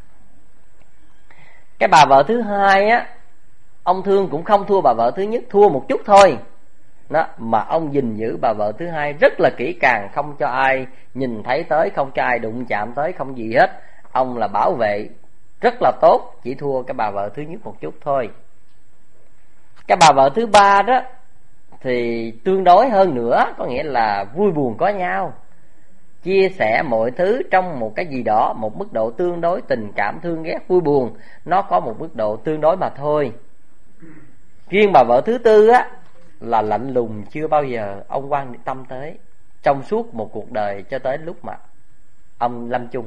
Cái bà vợ thứ hai á, ông thương cũng không thua bà vợ thứ nhất, thua một chút thôi. Đó, mà ông gìn giữ bà vợ thứ hai rất là kỹ càng, không cho ai nhìn thấy tới, không cho ai đụng chạm tới, không gì hết. Ông là bảo vệ rất là tốt, chỉ thua cái bà vợ thứ nhất một chút thôi. Cái bà vợ thứ ba đó thì tương đối hơn nữa, có nghĩa là vui buồn có nhau, chia sẻ mọi thứ trong một cái gì đó, một mức độ tương đối, tình cảm thương ghét vui buồn nó có một mức độ tương đối mà thôi. Riêng bà vợ thứ tư á là lạnh lùng, chưa bao giờ ông quan tâm tới trong suốt một cuộc đời cho tới lúc mà ông lâm chung.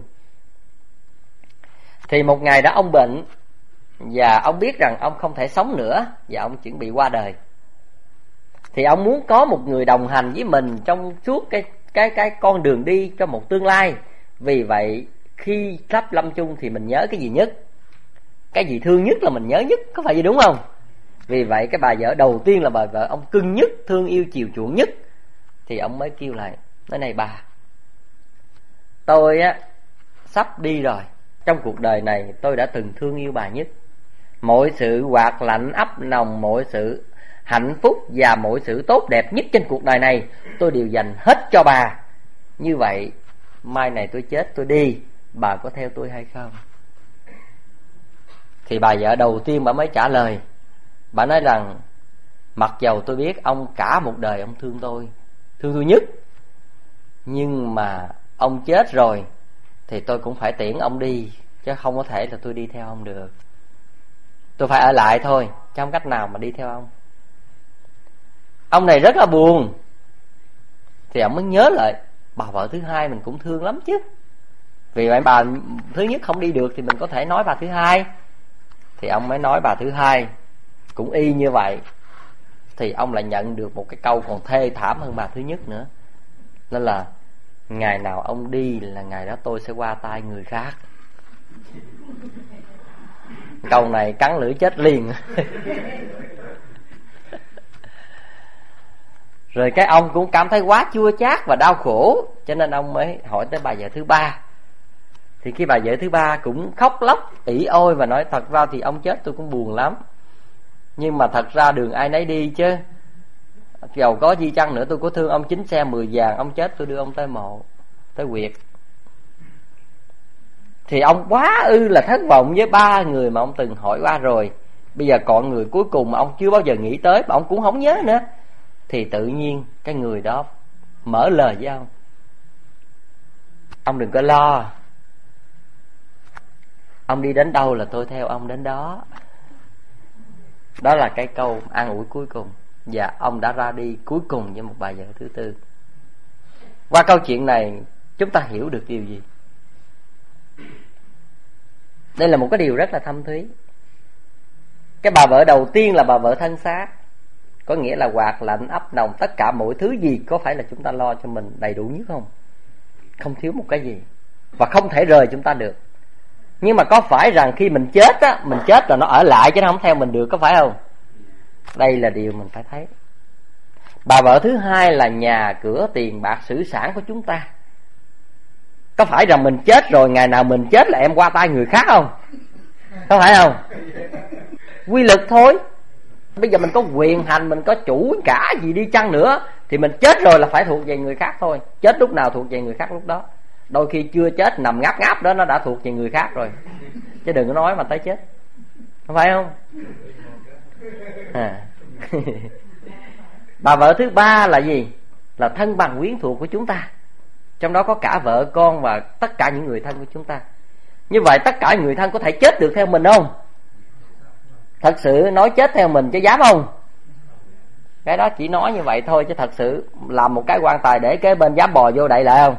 Thì một ngày đó ông bệnh, và ông biết rằng ông không thể sống nữa, và ông chuẩn bị qua đời. Thì ông muốn có một người đồng hành với mình trong suốt cái con đường đi cho một tương lai. Vì vậy khi sắp lâm chung thì mình nhớ cái gì nhất? Cái gì thương nhất là mình nhớ nhất, có phải vậy đúng không? Vì vậy cái bà vợ đầu tiên là bà vợ ông cưng nhất, thương yêu chiều chuộng nhất. Thì ông mới kêu lại, nói này bà, tôi á sắp đi rồi. Trong cuộc đời này tôi đã từng thương yêu bà nhất. Mọi sự hoạt lạnh ấp nồng, mọi sự hạnh phúc và mọi sự tốt đẹp nhất trên cuộc đời này tôi đều dành hết cho bà. Như vậy mai này tôi chết, tôi đi, bà có theo tôi hay không? Thì bà vợ đầu tiên bà mới trả lời. Bà nói rằng mặc dầu tôi biết ông cả một đời ông thương tôi nhất, nhưng mà ông chết rồi thì tôi cũng phải tiễn ông đi, chứ không có thể là tôi đi theo ông được. Tôi phải ở lại thôi, chứ không cách nào mà đi theo ông. Ông này rất là buồn. Thì ông mới nhớ lại bà vợ thứ hai mình cũng thương lắm chứ. Vì vậy bà thứ nhất không đi được thì mình có thể nói bà thứ hai. Thì ông mới nói bà thứ hai cũng y như vậy. Thì ông lại nhận được một cái câu còn thê thảm hơn bà thứ nhất nữa. Nên là ngày nào ông đi là ngày đó tôi sẽ qua tay người khác. Câu này cắn lưỡi chết liền. Rồi cái ông cũng cảm thấy quá chua chát và đau khổ, cho nên ông mới hỏi tới bà vợ thứ ba. Thì khi bà vợ thứ ba cũng khóc lóc ỉ ôi và nói: thật ra thì ông chết tôi cũng buồn lắm, nhưng mà thật ra đường ai nấy đi chứ, dầu có gì chăng nữa tôi có thương ông 9 xe 10 vàng, ông chết tôi đưa ông tới mộ, tới huyệt. Thì ông quá là thất vọng với ba người mà ông từng hỏi qua rồi. Bây giờ còn người cuối cùng mà ông chưa bao giờ nghĩ tới, mà ông cũng không nhớ nữa. Thì tự nhiên cái người đó mở lời với ông: ông đừng có lo, ông đi đến đâu là tôi theo ông đến đó. Đó là cái câu an ủi cuối cùng. Và ông đã ra đi cuối cùng với một bà vợ thứ tư. Qua câu chuyện này chúng ta hiểu được điều gì? Đây là một cái điều rất là thâm thúy. Cái bà vợ đầu tiên là bà vợ thân xác, có nghĩa là quạt lạnh ấp nồng, tất cả mọi thứ gì có phải là chúng ta lo cho mình đầy đủ nhất không? Không thiếu một cái gì, và không thể rời chúng ta được. Nhưng mà có phải rằng khi mình chết á, mình chết rồi nó ở lại chứ nó không theo mình được, có phải không? Đây là điều mình phải thấy. Bà vợ thứ hai là nhà cửa tiền bạc sử sản của chúng ta. Có phải rằng mình chết rồi ngày nào mình chết là em qua tay người khác không? Không phải không? Quy luật thôi. Bây giờ mình có quyền hành, mình có chủ cả gì đi chăng nữa, thì mình chết rồi là phải thuộc về người khác thôi. Chết lúc nào thuộc về người khác lúc đó. Đôi khi chưa chết nằm ngáp ngáp đó, nó đã thuộc về người khác rồi, chứ đừng có nói mà tới chết. Không phải không? Bà vợ thứ ba là gì? Là thân bằng quyến thuộc của chúng ta, trong đó có cả vợ con và tất cả những người thân của chúng ta. Như vậy tất cả người thân có thể chết được theo mình không? Thật sự nói chết theo mình chứ dám không? Cái đó chỉ nói như vậy thôi, chứ thật sự làm một cái quan tài để kế bên dám bò vô đậy lại không?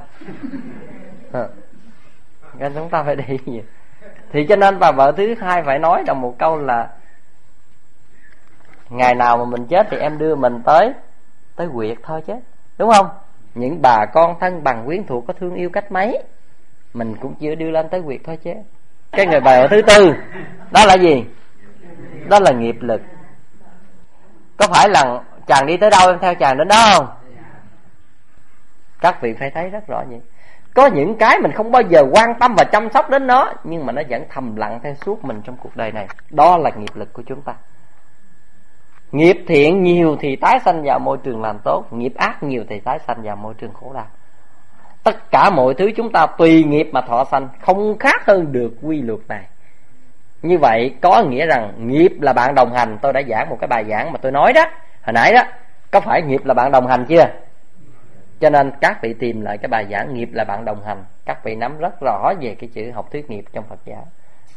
Nên chúng ta phải đi. Thì cho nên bà vợ thứ hai phải nói đồng một câu là: ngày nào mà mình chết thì em đưa mình tới huyệt thôi chứ, đúng không? Những bà con thân bằng quyến thuộc có thương yêu cách mấy, mình cũng chưa đưa lên tới huyệt thôi chứ. Cái người bà vợ thứ tư đó là gì? Đó là nghiệp lực. Có phải là chàng đi tới đâu em theo chàng đến đó không? Các vị phải thấy rất rõ vậy. Có những cái mình không bao giờ quan tâm và chăm sóc đến nó, nhưng mà nó vẫn thầm lặng theo suốt mình trong cuộc đời này. Đó là nghiệp lực của chúng ta. Nghiệp thiện nhiều thì tái sanh vào môi trường làm tốt, nghiệp ác nhiều thì tái sanh vào môi trường khổ đau. Tất cả mọi thứ chúng ta tùy nghiệp mà thọ sanh, không khác hơn được quy luật này. Như vậy có nghĩa rằng nghiệp là bạn đồng hành. Tôi đã giảng một cái bài giảng mà tôi nói đó hồi nãy đó, có phải nghiệp là bạn đồng hành chưa? Cho nên các vị tìm lại cái bài giảng nghiệp là bạn đồng hành, các vị nắm rất rõ về cái chữ học thuyết nghiệp trong Phật giáo.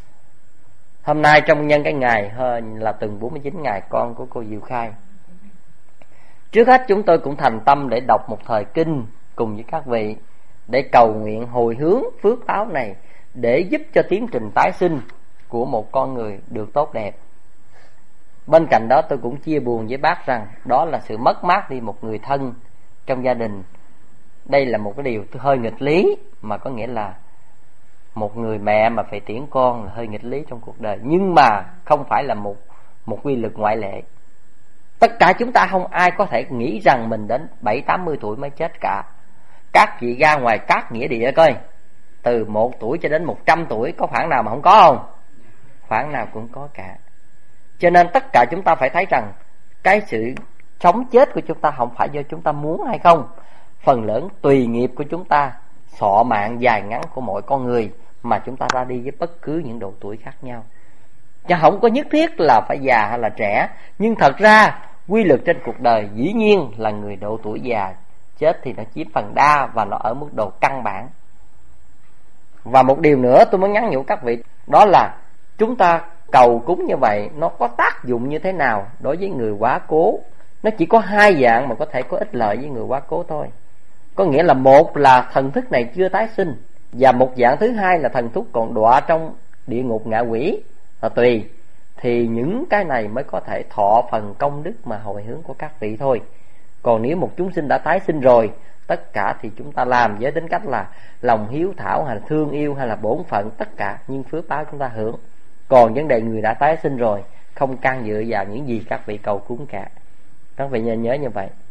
Hôm nay trong nhân cái ngày hơn là tuần 49 ngày con của cô Diệu Khai, trước hết chúng tôi cũng thành tâm để đọc một thời kinh cùng với các vị, để cầu nguyện hồi hướng phước báo này, để giúp cho tiến trình tái sinh của một con người được tốt đẹp. Bên cạnh đó tôi cũng chia buồn với bác rằng đó là sự mất mát đi một người thân trong gia đình. Đây là một cái điều hơi nghịch lý, mà có nghĩa là một người mẹ mà phải tiễn con là hơi nghịch lý trong cuộc đời. Nhưng mà không phải là một quy luật ngoại lệ. Tất cả chúng ta không ai có thể nghĩ rằng mình đến 70-80 tuổi mới chết cả. Các chị ra ngoài các nghĩa địa coi, từ 1 tuổi cho đến 100 tuổi có khoảng nào mà không có không? Khoảng nào cũng có cả. Cho nên tất cả chúng ta phải thấy rằng cái sự sống chết của chúng ta không phải do chúng ta muốn hay không. Phần lớn tùy nghiệp của chúng ta, thọ mạng dài ngắn của mỗi con người mà chúng ta ra đi với bất cứ những độ tuổi khác nhau. Chứ không có nhất thiết là phải già hay là trẻ. Nhưng thật ra quy luật trên cuộc đời dĩ nhiên là người độ tuổi già chết thì nó chiếm phần đa, và nó ở mức độ căn bản. Và một điều nữa tôi muốn nhắn nhủ các vị, đó là chúng ta cầu cúng như vậy nó có tác dụng như thế nào đối với người quá cố. Nó chỉ có hai dạng mà có thể có ích lợi với người quá cố thôi. Có nghĩa là một là thần thức này chưa tái sinh, và một dạng thứ hai là thần thức còn đọa trong địa ngục ngạ quỷ và tùy. Thì những cái này mới có thể thọ phần công đức mà hồi hướng của các vị thôi. Còn nếu một chúng sinh đã tái sinh rồi, tất cả thì chúng ta làm với tính cách là lòng hiếu thảo hay là thương yêu hay là bổn phận, tất cả nhưng phước báo chúng ta hưởng. Còn vấn đề người đã tái sinh rồi, không can dự vào những gì các vị cầu cúng cả. Các vị nhớ như vậy.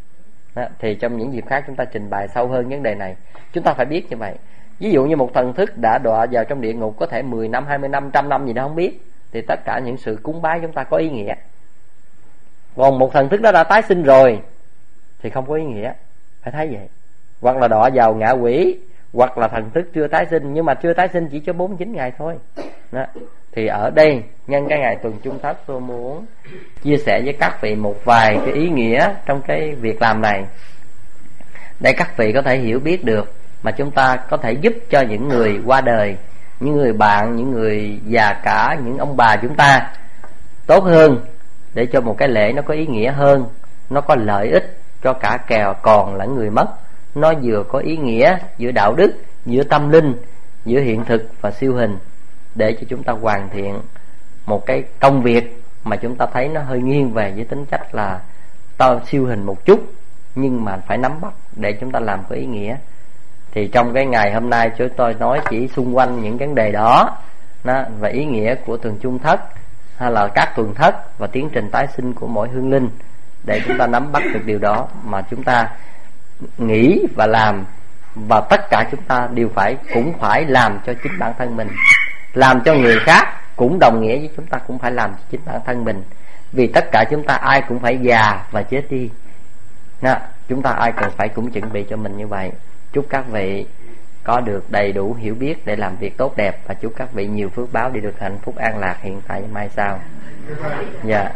đó, thì trong những dịp khác chúng ta trình bày sâu hơn vấn đề này. Chúng ta phải biết như vậy. Ví dụ như một thần thức đã đọa vào trong địa ngục có thể 10 năm, 20 năm, 100 năm gì đó không biết, thì tất cả những sự cúng bái chúng ta có ý nghĩa. Còn một thần thức đó đã tái sinh rồi thì không có ý nghĩa, phải thấy vậy. Hoặc là đọa vào ngạ quỷ, hoặc là thần thức chưa tái sinh, nhưng mà chưa tái sinh chỉ cho 49 ngày thôi đó. Thì ở đây nhân cái ngày tuần Trung Thất, tôi muốn chia sẻ với các vị một vài cái ý nghĩa trong cái việc làm này, để các vị có thể hiểu biết được, mà chúng ta có thể giúp cho những người qua đời, những người bạn, những người già cả, những ông bà chúng ta tốt hơn, để cho một cái lễ nó có ý nghĩa hơn, nó có lợi ích cho cả kẻ còn lẫn người mất. Nó vừa có ý nghĩa giữa đạo đức, giữa tâm linh, giữa hiện thực và siêu hình, để cho chúng ta hoàn thiện một cái công việc mà chúng ta thấy nó hơi nghiêng về với tính cách là siêu hình một chút, nhưng mà phải nắm bắt để chúng ta làm có ý nghĩa. Thì trong cái ngày hôm nay chúng tôi nói chỉ xung quanh những vấn đề đó, và ý nghĩa của tuần Trung Thất hay là các tuần thất và tiến trình tái sinh của mỗi hương linh, để chúng ta nắm bắt được điều đó mà chúng ta nghĩ và làm. Và tất cả chúng ta đều cũng phải làm cho chính bản thân mình. Làm cho người khác cũng đồng nghĩa với chúng ta cũng phải làm cho chính bản thân mình. Vì tất cả chúng ta ai cũng phải già và chết đi. Chúng ta ai cần phải cũng chuẩn bị cho mình như vậy. Chúc các vị có được đầy đủ hiểu biết để làm việc tốt đẹp, và chúc các vị nhiều phước báo để được hạnh phúc an lạc hiện tại và mai sau. Dạ.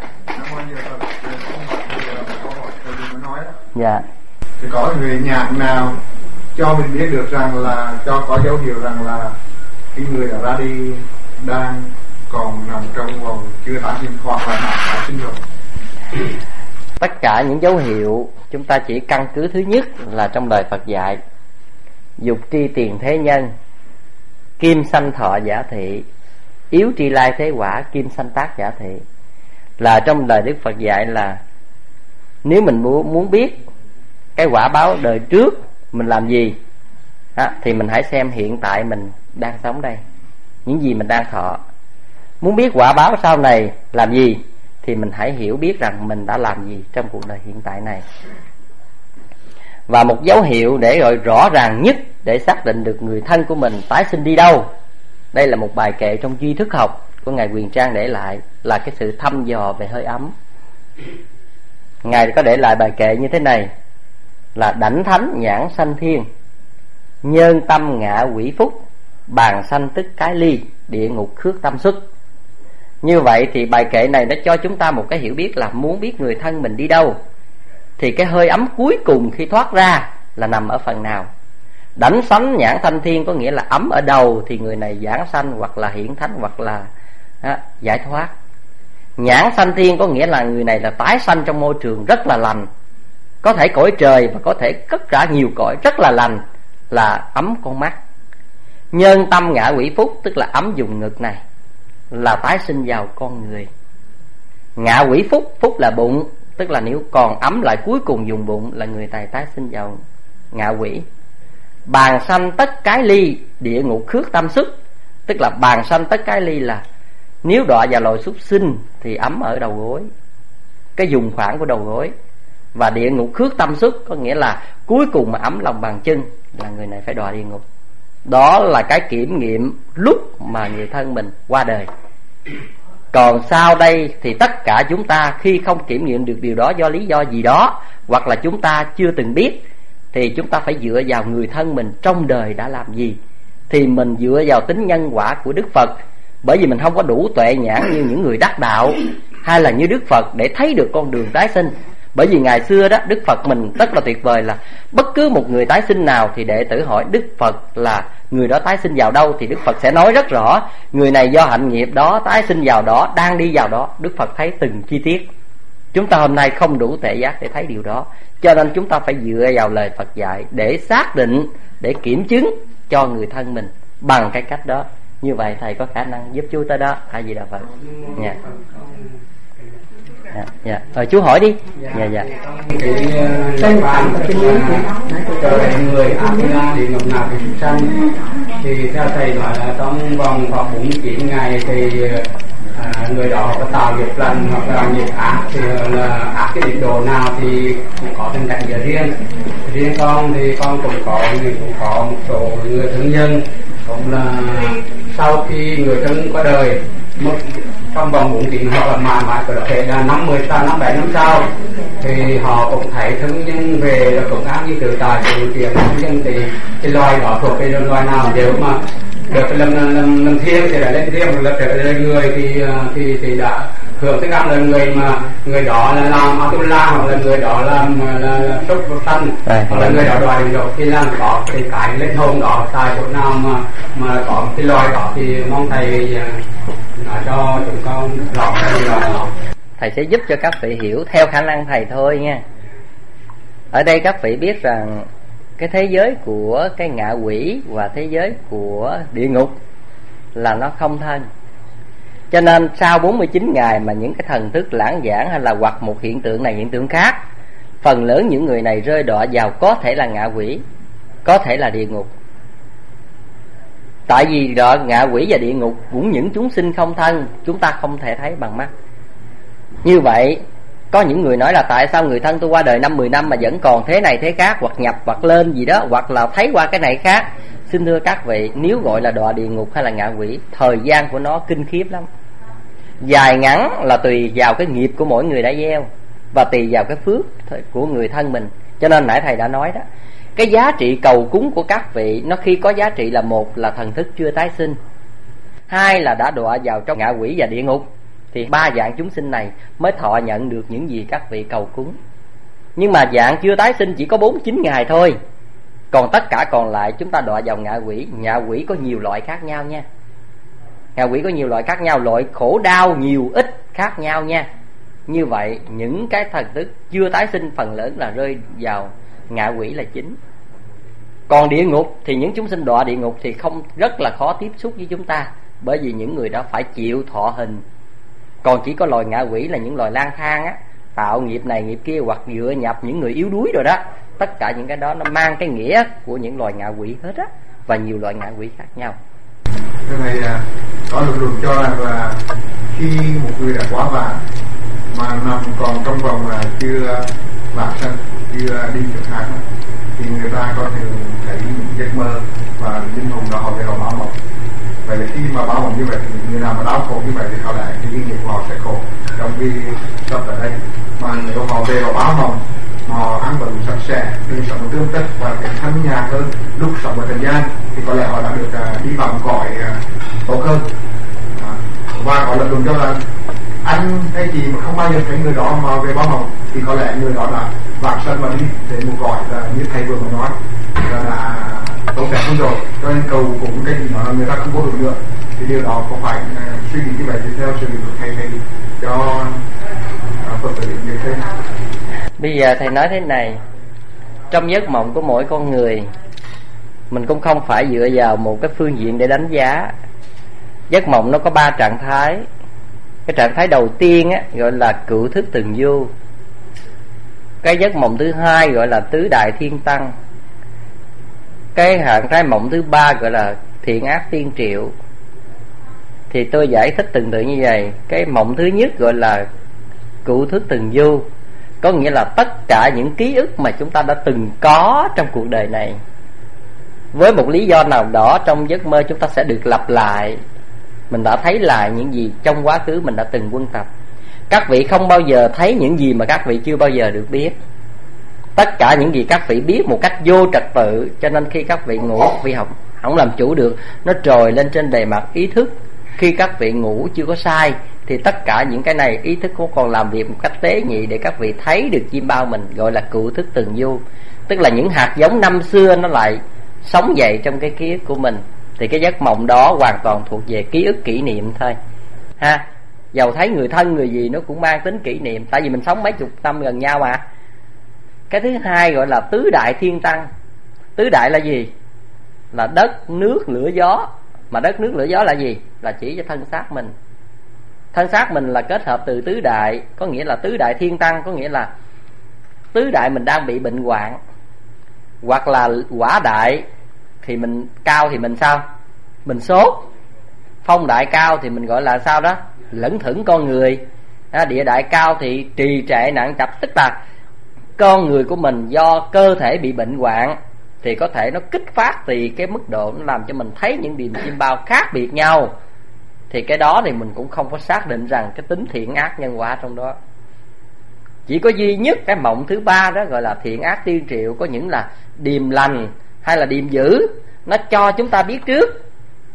Dạ. Thì có người nhạc nào cho mình biết được rằng là, cho có dấu hiệu rằng là cái người đã ra đi đang còn nằm trong vòng chưa tái sinh hoặc là đã sinh rồi? Tất cả những dấu hiệu chúng ta chỉ căn cứ thứ nhất là trong lời Phật dạy: dục tri tiền thế nhân, kim sanh thọ giả thị, yếu tri lai thế quả, kim sanh tác giả thị. Là trong lời Đức Phật dạy là nếu mình muốn biết cái quả báo đời trước mình làm gì thì mình hãy xem hiện tại mình đang sống đây, những gì mình đang thọ. Muốn biết quả báo sau này làm gì thì mình hãy hiểu biết rằng mình đã làm gì trong cuộc đời hiện tại này. Và một dấu hiệu để gọi rõ ràng nhất để xác định được người thân của mình tái sinh đi đâu, đây là một bài kệ trong Duy Thức Học của Ngài Quyền Trang để lại, là cái sự thăm dò về hơi ấm. Ngài có để lại bài kệ như thế này: là đảnh thánh nhãn sanh thiên, nhân tâm ngạ quỷ phúc, bàn sanh tức cái ly, địa ngục khước tâm xuất. Như vậy thì bài kệ này nó cho chúng ta một cái hiểu biết là muốn biết người thân mình đi đâu thì cái hơi ấm cuối cùng khi thoát ra là nằm ở phần nào. Đảnh sánh nhãn sanh thiên có nghĩa là ấm ở đầu thì người này giảng sanh hoặc là hiển thánh hoặc là giải thoát. Nhãn sanh thiên có nghĩa là người này là tái sanh trong môi trường rất là lành, có thể cõi trời và có thể tất cả nhiều cõi rất là lành, là ấm con mắt. Nhân tâm ngạ quỷ phúc tức là ấm vùng ngực này, là tái sinh vào con người. Ngạ quỷ phúc, phúc là bụng, tức là nếu còn ấm lại cuối cùng dùng bụng là người này tái sinh vào ngạ quỷ. Bàn sanh tất cái ly, địa ngục khước tâm xuất, tức là bàn sanh tất cái ly là nếu đọa vào loài súc sinh thì ấm ở đầu gối, cái vùng khoảng của đầu gối. Và địa ngục khước tâm xuất có nghĩa là cuối cùng mà ấm lòng bàn chân là người này phải đọa địa ngục. Đó là cái kiểm nghiệm lúc mà người thân mình qua đời. Còn sau đây thì tất cả chúng ta khi không kiểm nghiệm được điều đó do lý do gì đó, hoặc là chúng ta chưa từng biết, thì chúng ta phải dựa vào người thân mình trong đời đã làm gì. Thì mình dựa vào tính nhân quả của Đức Phật. Bởi vì mình không có đủ tuệ nhãn như những người đắc đạo hay là như Đức Phật để thấy được con đường tái sinh. Bởi vì ngày xưa đó Đức Phật mình rất là tuyệt vời, là bất cứ một người tái sinh nào thì đệ tử hỏi Đức Phật là người đó tái sinh vào đâu, thì Đức Phật sẽ nói rất rõ người này do hạnh nghiệp đó tái sinh vào đó, đang đi vào đó. Đức Phật thấy từng chi tiết. Chúng ta hôm nay không đủ tuệ giác để thấy điều đó, cho nên chúng ta phải dựa vào lời Phật dạy để xác định, để kiểm chứng cho người thân mình bằng cái cách đó. Như vậy thầy có khả năng giúp chú tới đó. A Di Đà Phật. Dạ. Dạ. Chú hỏi đi. Dạ. Tên bạn và cái muốn trở thành người A-di-la địa ngục nào thì chúng sanh. Thì theo thầy nói là trong vòng khoảng 49 ngày thì người đó có tạo nghiệp lành hoặc là nghiệp ác thì là ác cái điểm độ nào thì cũng có tình cảnh riêng con thì con cũng có một số người thân nhân cũng là sau khi người thân qua đời trong vòng 4 tiếng hoặc là mãi có thể là 50 năm 7 năm sau thì họ cũng thấy thân nhân về là cũng ác như tự tại tự tiền thân nhân thì cái loài đó thuộc cái loài nào nếu mà được làm thiêng thì là lên thiêng, là trở lên người thì đã hưởng thức ăn là người đó là làm Atula hoặc là người đó làm là súc sanh hoặc là người đó đòi định độ khi làm có cái lên hồn đó tại chỗ nào mà có cái loài đó thì mong thầy nói cho chúng con rõ ràng. Thầy sẽ giúp cho các vị hiểu theo khả năng thầy thôi nha. Ở đây các vị biết rằng cái thế giới của cái ngạ quỷ và thế giới của địa ngục là nó không thân. Cho nên sau 49 ngày mà những cái thần thức lãng giảng hay là hoặc một hiện tượng này hiện tượng khác, phần lớn những người này rơi đọa vào có thể là ngạ quỷ, có thể là địa ngục. Tại vì đọa ngạ quỷ và địa ngục cũng những chúng sinh không thân, chúng ta không thể thấy bằng mắt. Như vậy có những người nói là tại sao người thân tôi qua đời 5-10 năm mà vẫn còn thế này thế khác, hoặc nhập hoặc lên gì đó, hoặc là thấy qua cái này khác. Xin thưa các vị, nếu gọi là đọa địa ngục hay là ngạ quỷ, thời gian của nó kinh khiếp lắm. Dài ngắn là tùy vào cái nghiệp của mỗi người đã gieo và tùy vào cái phước của người thân mình. Cho nên nãy thầy đã nói đó, cái giá trị cầu cúng của các vị nó khi có giá trị là một là thần thức chưa tái sinh, hai là đã đọa vào trong ngạ quỷ và địa ngục, thì ba dạng chúng sinh này mới thọ nhận được những gì các vị cầu cúng. Nhưng mà dạng chưa tái sinh chỉ có 49 ngày thôi. Còn tất cả còn lại chúng ta đọa vào ngạ quỷ. Ngạ quỷ có nhiều loại khác nhau nha. Ngạ quỷ có nhiều loại khác nhau, loại khổ đau nhiều ít khác nhau nha. Như vậy những cái thần thức chưa tái sinh phần lớn là rơi vào ngạ quỷ là chính. Còn địa ngục thì những chúng sinh đọa địa ngục thì không, rất là khó tiếp xúc với chúng ta, bởi vì những người đó phải chịu thọ hình. Còn chỉ có loài ngạ quỷ là những loài lang thang á, tạo nghiệp này nghiệp kia hoặc dựa nhập những người yếu đuối rồi đó. Tất cả những cái đó nó mang cái nghĩa của những loài ngạ quỷ hết á, và nhiều loại ngạ quỷ khác nhau. Cái này có luận luận cho rằng là khi một người đã quá vàng mà nằm còn trong vòng là chưa vàng sanh, chưa đi được hàng, thì người ta có thể thấy những giấc mơ và linh hồn đó họ về họ báo mộng. Vậy là khi mà báo mộng như vậy thì người nào mà đau khổ như vậy thì họ lại cái nghiệp họ sẽ khổ trong cái tập ở đây. Mà nếu họ về họ báo mộng, họ ăn và sạch sẽ, đời sống tương tích và cái thanh nhàn hơn lúc sống ở trần gian, thì có lẽ họ đã được đi vào một cõi tốt hơn. Và có luận luận cho là anh hay gì mà không bao giờ thấy người đó mà về báo mộng thì có lẽ người đó là vãng sanh và đi đến một cõi là như thầy vừa mới nói là tốt đẹp hơn rồi. Cho nên cầu cũng cái gì đó người ta không có được nữa, thì điều đó có phải suy nghĩ như vậy thì theo sự của thầy cho Phật tử như thế nào? Bây giờ thầy nói thế này, trong giấc mộng của mỗi con người, mình cũng không phải dựa vào một cái phương diện để đánh giá. Giấc mộng nó có 3 trạng thái. Cái trạng thái đầu tiên á, gọi là cựu thức từng du. Cái giấc mộng thứ hai gọi là tứ đại thiên tăng. Cái trạng thái mộng thứ ba gọi là thiện ác tiên triệu. Thì tôi giải thích từng tự như vậy. Cái mộng thứ nhất gọi là cựu thức từng du, có nghĩa là tất cả những ký ức mà chúng ta đã từng có trong cuộc đời này, với một lý do nào đó trong giấc mơ chúng ta sẽ được lặp lại. Mình đã thấy lại những gì trong quá khứ mình đã từng quân tập. Các vị không bao giờ thấy những gì mà các vị chưa bao giờ được biết. Tất cả những gì các vị biết một cách vô trật tự, cho nên khi các vị ngủ, các vị không làm chủ được, nó trồi lên trên bề mặt ý thức. Khi các vị ngủ chưa có sai thì tất cả những cái này ý thức cũng còn làm việc một cách tế nhị để các vị thấy được chim bao mình, gọi là cựu thức từng du. Tức là những hạt giống năm xưa nó lại sống dậy trong cái ký ức của mình. Thì cái giấc mộng đó hoàn toàn thuộc về ký ức kỷ niệm thôi ha. Dầu thấy người thân người gì nó cũng mang tính kỷ niệm, tại vì mình sống mấy chục năm gần nhau mà. Cái thứ hai gọi là tứ đại thiên tăng. Tứ đại là gì? Là đất, nước, lửa, gió. Mà đất, nước, lửa, gió là gì? Là chỉ cho thân xác mình. Thân xác mình là kết hợp từ tứ đại, có nghĩa là tứ đại thiên tăng, có nghĩa là tứ đại mình đang bị bệnh hoạn. Hoặc là quả đại thì mình cao thì mình sao? Mình sốt. Phong đại cao thì mình gọi là sao đó? lững thững con người. Địa đại cao thì trì trệ nặng trập, tức là con người của mình do cơ thể bị bệnh hoạn thì có thể nó kích phát tùy cái mức độ, nó làm cho mình thấy những điểm chim bao khác biệt nhau. Thì cái đó thì mình cũng không có xác định rằng cái tính thiện ác nhân quả trong đó. Chỉ có duy nhất cái mộng thứ ba đó gọi là thiện ác tiên triệu, có những là điềm lành hay là điềm dữ, nó cho chúng ta biết trước.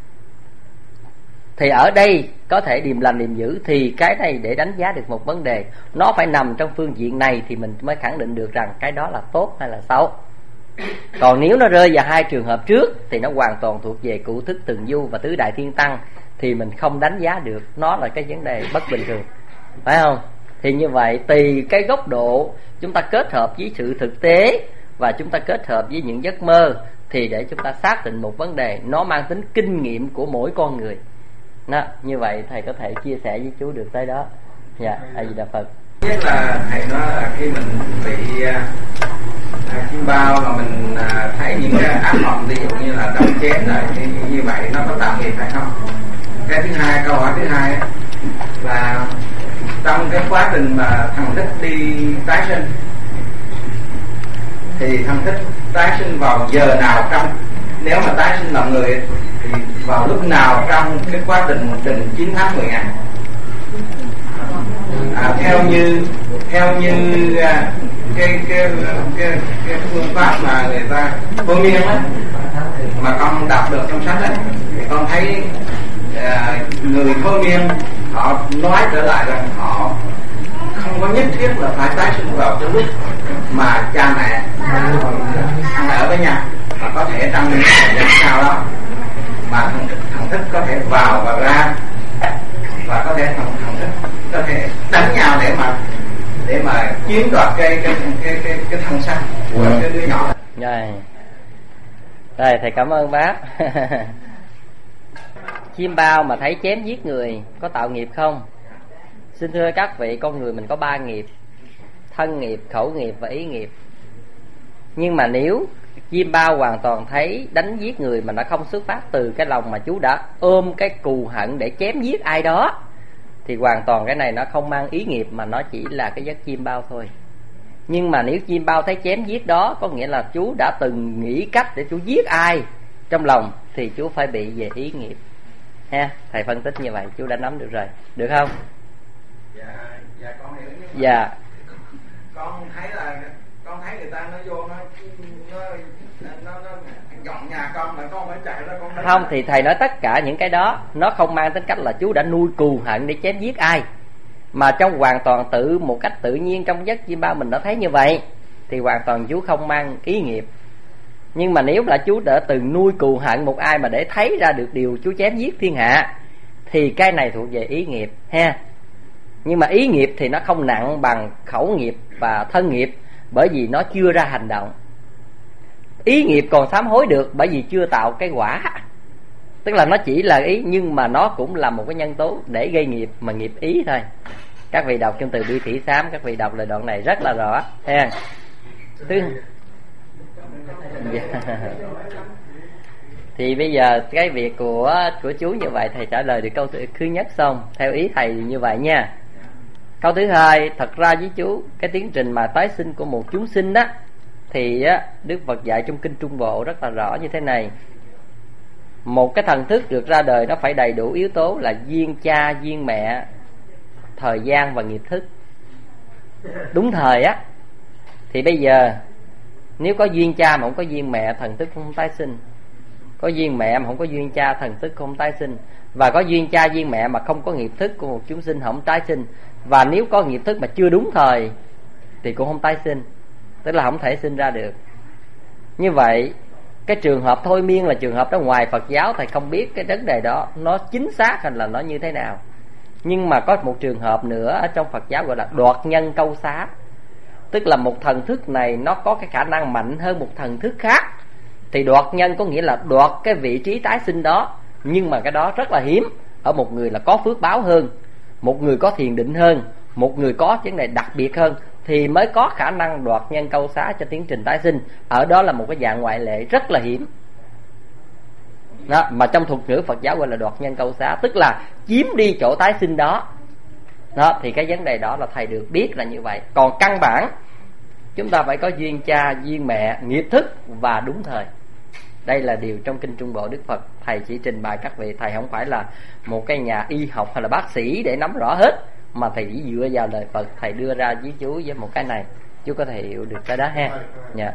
Thì ở đây có thể điềm lành điềm dữ, thì cái này để đánh giá được một vấn đề, nó phải nằm trong phương diện này thì mình mới khẳng định được rằng cái đó là tốt hay là xấu. Còn nếu nó rơi vào hai trường hợp trước thì nó hoàn toàn thuộc về cụ thức từng du và tứ đại thiên tăng, thì mình không đánh giá được nó là cái vấn đề bất bình thường, phải không? Thì như vậy tùy cái góc độ chúng ta kết hợp với sự thực tế và chúng ta kết hợp với những giấc mơ, thì để chúng ta xác định một vấn đề, nó mang tính kinh nghiệm của mỗi con người. Đó, như vậy thầy có thể chia sẻ với chú được tới đó. Dạ, A Di Đà Phật. Nhất là thầy nói là khi mình bị chim bao mà mình thấy những cái ác mộng, ví dụ như là đâm chém rồi, như vậy nó có tạo nghiệp phải không? Cái thứ hai, câu hỏi thứ hai là trong cái quá trình mà thần thức đi tái sinh thì thần thức tái sinh vào giờ nào trong, nếu mà tái sinh làm người thì vào lúc nào trong cái quá trình 9 tháng 10 ngày? Theo như cái phương pháp mà người ta thôi miên á, mà con đọc được trong sách ấy, thì con thấy người thôi miên họ nói trở lại rằng họ không có nhất thiết là phải tái sinh vào cái lúc mà cha mẹ ở với nhau, mà có thể trong những thời gian sau đó mà thần thức có thể vào và ra, và có thể thần thức có thể đánh nhau để mà chiếm đoạt cái thân xác của cái đứa nhỏ. Rồi thầy cảm ơn bác. Chim bao mà thấy chém giết người có tạo nghiệp không? Xin thưa các vị, con người mình có 3 nghiệp: thân nghiệp, khẩu nghiệp và ý nghiệp. Nhưng mà nếu chim bao hoàn toàn thấy đánh giết người mà nó không xuất phát từ cái lòng mà chú đã ôm cái cù hận để chém giết ai đó, thì hoàn toàn cái này nó không mang ý nghiệp, mà nó chỉ là cái giấc chim bao thôi. Nhưng mà nếu chim bao thấy chém giết đó, có nghĩa là chú đã từng nghĩ cách để chú giết ai trong lòng, thì chú phải bị về ý nghiệp ha. Thầy phân tích như vậy chú đã nắm được rồi, được không? Dạ con hiểu. Dạ. Con thấy người ta nó vô nó dọn nhà con mà con phải chạy ra con. Không, thì thầy nói tất cả những cái đó nó không mang tính cách là chú đã nuôi cù hận để chém giết ai, mà trong hoàn toàn một cách tự nhiên trong giấc chim bao mình đã thấy như vậy, thì hoàn toàn chú không mang ý nghiệp. Nhưng mà nếu là chú đã từng nuôi cù hận một ai mà để thấy ra được điều chú chém giết thiên hạ, thì cái này thuộc về ý nghiệp ha. Nhưng mà ý nghiệp thì nó không nặng bằng khẩu nghiệp và thân nghiệp, bởi vì nó chưa ra hành động. Ý nghiệp còn sám hối được bởi vì chưa tạo cái quả, tức là nó chỉ là ý, nhưng mà nó cũng là một cái nhân tố để gây nghiệp, mà nghiệp ý thôi. Các vị đọc trong từ bi thủy xám, các vị đọc lời đoạn này rất là rõ ha. Thì bây giờ cái việc của chú như vậy, thầy trả lời được câu thứ nhất xong, theo ý thầy như vậy nha. Câu thứ hai, thật ra với chú, cái tiến trình mà tái sinh của một chúng sinh đó, thì Đức Phật dạy trong kinh Trung Bộ rất là rõ như thế này. Một cái thần thức được ra đời nó phải đầy đủ yếu tố là duyên cha, duyên mẹ, thời gian và nghiệp thức. Đúng thời á, thì bây giờ nếu có duyên cha mà không có duyên mẹ, thần thức không tái sinh. Có duyên mẹ mà không có duyên cha, thần thức không tái sinh. Và có duyên cha duyên mẹ mà không có nghiệp thức của một chúng sinh không tái sinh. Và nếu có nghiệp thức mà chưa đúng thời thì cũng không tái sinh, tức là không thể sinh ra được. Như vậy cái trường hợp thôi miên là trường hợp đó ngoài Phật giáo, thầy không biết cái vấn đề đó nó chính xác hay là nó như thế nào. Nhưng mà có một trường hợp nữa ở trong Phật giáo gọi là đoạt nhân câu xá, tức là một thần thức này nó có cái khả năng mạnh hơn một thần thức khác. Thì đoạt nhân có nghĩa là đoạt cái vị trí tái sinh đó, nhưng mà cái đó rất là hiếm ở một người là có phước báo hơn, một người có thiền định hơn, một người có vấn đề đặc biệt hơn, thì mới có khả năng đoạt nhân câu xá cho tiến trình tái sinh. Ở đó là một cái dạng ngoại lệ rất là hiếm. đó, mà trong thuật ngữ Phật giáo gọi là đoạt nhân câu xá, tức là chiếm đi chỗ tái sinh đó. Đó thì cái vấn đề đó là thầy được biết là như vậy. Còn căn bản chúng ta phải có duyên cha, duyên mẹ, nghiệp thức và đúng thời. Đây là điều trong kinh Trung Bộ Đức Phật thầy chỉ trình bày các vị. Thầy không phải là một cái nhà y học hay là bác sĩ để nắm rõ hết, mà thầy chỉ dựa vào lời Phật, thầy đưa ra với chú với một cái này, chú có thể hiểu được cái đó ha. Dạ.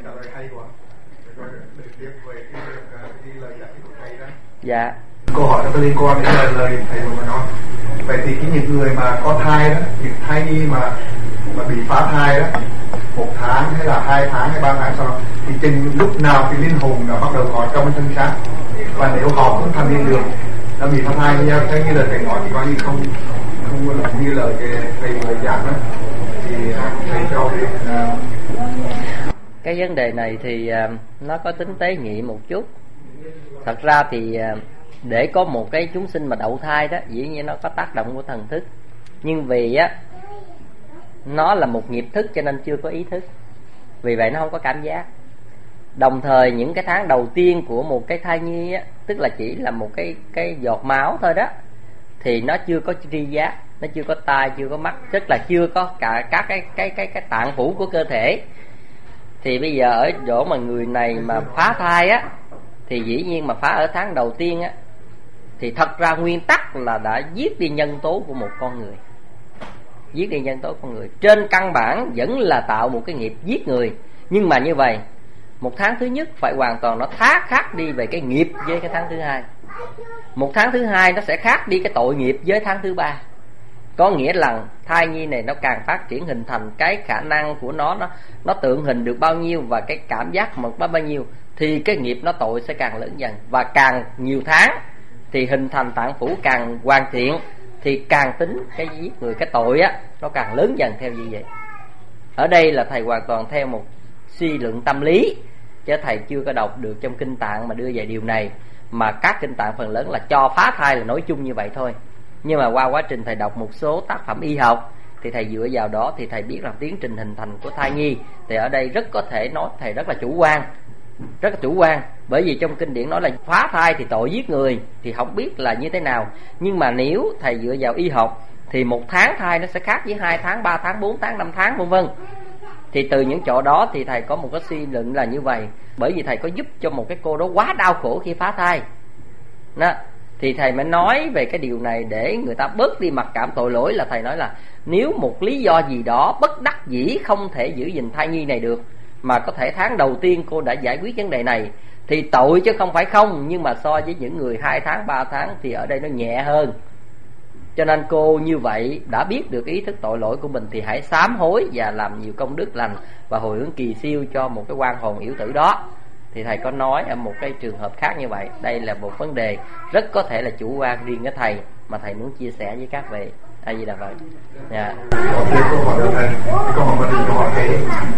Dạ. Câu hỏi nó có liên quan đến lời thầy vừa nói. Vậy thì những người mà có thai đó, những thai nhi mà bị phá thai đó, 1 tháng hay là 2 tháng hay 3 tháng sau, thì chừng lúc nào thì linh hồn nó bắt đầu có trong thân xác, và nếu họ không thành niên được, nó bị phá thai theo như là thầy nói thì coi như không như lời thầy vừa giảng đó, thì thầy cho biết. Cái vấn đề này thì nó có tính tế nhị một chút. Thật ra thì để có một cái chúng sinh mà đậu thai đó, dĩ nhiên nó có tác động của thần thức, nhưng vì á nó là một nghiệp thức cho nên chưa có ý thức, vì vậy nó không có cảm giác. Đồng thời những cái tháng đầu tiên của một cái thai nhi á, tức là chỉ là một cái giọt máu thôi đó, thì nó chưa có tri giác, nó chưa có tai, chưa có mắt, tức là chưa có cả các cái tạng phủ của cơ thể. Thì bây giờ ở chỗ mà người này mà phá thai á, thì dĩ nhiên mà phá ở tháng đầu tiên á, thì thật ra nguyên tắc là đã giết đi nhân tố của một con người. Giết đi nhân tố con người, trên căn bản vẫn là tạo một cái nghiệp giết người. Nhưng mà như vậy, 1 tháng thứ nhất phải hoàn toàn nó khác đi về cái nghiệp với cái tháng thứ hai. 1 tháng thứ hai nó sẽ khác đi cái tội nghiệp với tháng thứ 3. Có nghĩa là thai nhi này nó càng phát triển hình thành, cái khả năng của nó tượng hình được bao nhiêu và cái cảm giác mật bao nhiêu, thì cái nghiệp nó tội sẽ càng lớn dần. Và càng nhiều tháng thì hình thành tạng phủ càng hoàn thiện, thì càng tính cái giết người, cái tội á, nó càng lớn dần theo như vậy. Ở đây là thầy hoàn toàn theo một suy luận tâm lý, chứ thầy chưa có đọc được trong kinh tạng mà đưa về điều này. Mà các kinh tạng phần lớn là cho phá thai là nói chung như vậy thôi. Nhưng mà qua quá trình thầy đọc một số tác phẩm y học, thì thầy dựa vào đó thì thầy biết là tiến trình hình thành của thai nhi. Thì ở đây rất có thể nói thầy rất là chủ quan, rất là chủ quan. Bởi vì trong kinh điển nói là phá thai thì tội giết người, thì không biết là như thế nào. Nhưng mà nếu thầy dựa vào y học thì 1 tháng thai nó sẽ khác với 2 tháng, 3 tháng, 4 tháng, 5 tháng vân vân. Thì từ những chỗ đó thì thầy có một cái suy luận là như vậy. Bởi vì thầy có giúp cho một cái cô đó quá đau khổ khi phá thai đó, thì thầy mới nói về cái điều này để người ta bớt đi mặc cảm tội lỗi. Là thầy nói là nếu một lý do gì đó bất đắc dĩ không thể giữ gìn thai nhi này được, mà có thể tháng đầu tiên cô đã giải quyết vấn đề này, thì tội chứ không phải không. Nhưng mà so với những người 2 tháng, 3 tháng thì ở đây nó nhẹ hơn. Cho nên cô như vậy đã biết được ý thức tội lỗi của mình, thì hãy sám hối và làm nhiều công đức lành và hồi hướng kỳ siêu cho một cái oan hồn yểu tử đó. Thì thầy có nói ở một cái trường hợp khác như vậy. Đây là một vấn đề rất có thể là chủ quan riêng với thầy, mà thầy muốn chia sẻ với các vị. A Di Đà Phật. Dạ. Câu hỏi của thầy, câu hỏi mà câu hỏi thầy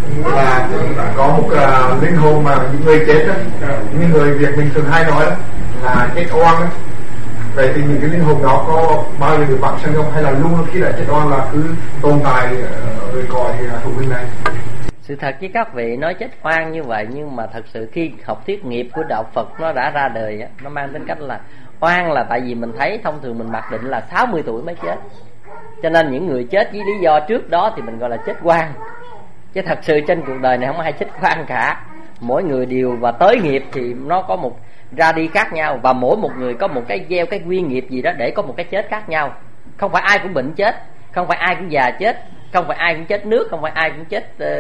là có một linh hồn mà những người chết đó, những người Việt mình thường hay nói đó, là chết oan đó. Vậy thì những cái linh hồn đó có bao giờ được vãng sanh không, hay là luôn khi đã chết oan là cứ tồn tại rồi cõi thuộc linh này? Sự thật với các vị nói chết oan như vậy, nhưng mà thật sự khi học thuyết nghiệp của đạo Phật nó đã ra đời á, nó mang tính cách là oan là tại vì mình thấy thông thường mình mặc định là 60 tuổi mới chết, cho nên những người chết với lý do trước đó thì mình gọi là chết oan. Chứ thật sự trên cuộc đời này không ai chết oan cả. Mỗi người đều và tới nghiệp thì nó có một ra đi khác nhau, và mỗi một người có một cái gieo cái nguyên nghiệp gì đó để có một cái chết khác nhau. Không phải ai cũng bệnh chết, không phải ai cũng già chết, không phải ai cũng chết nước, không phải ai cũng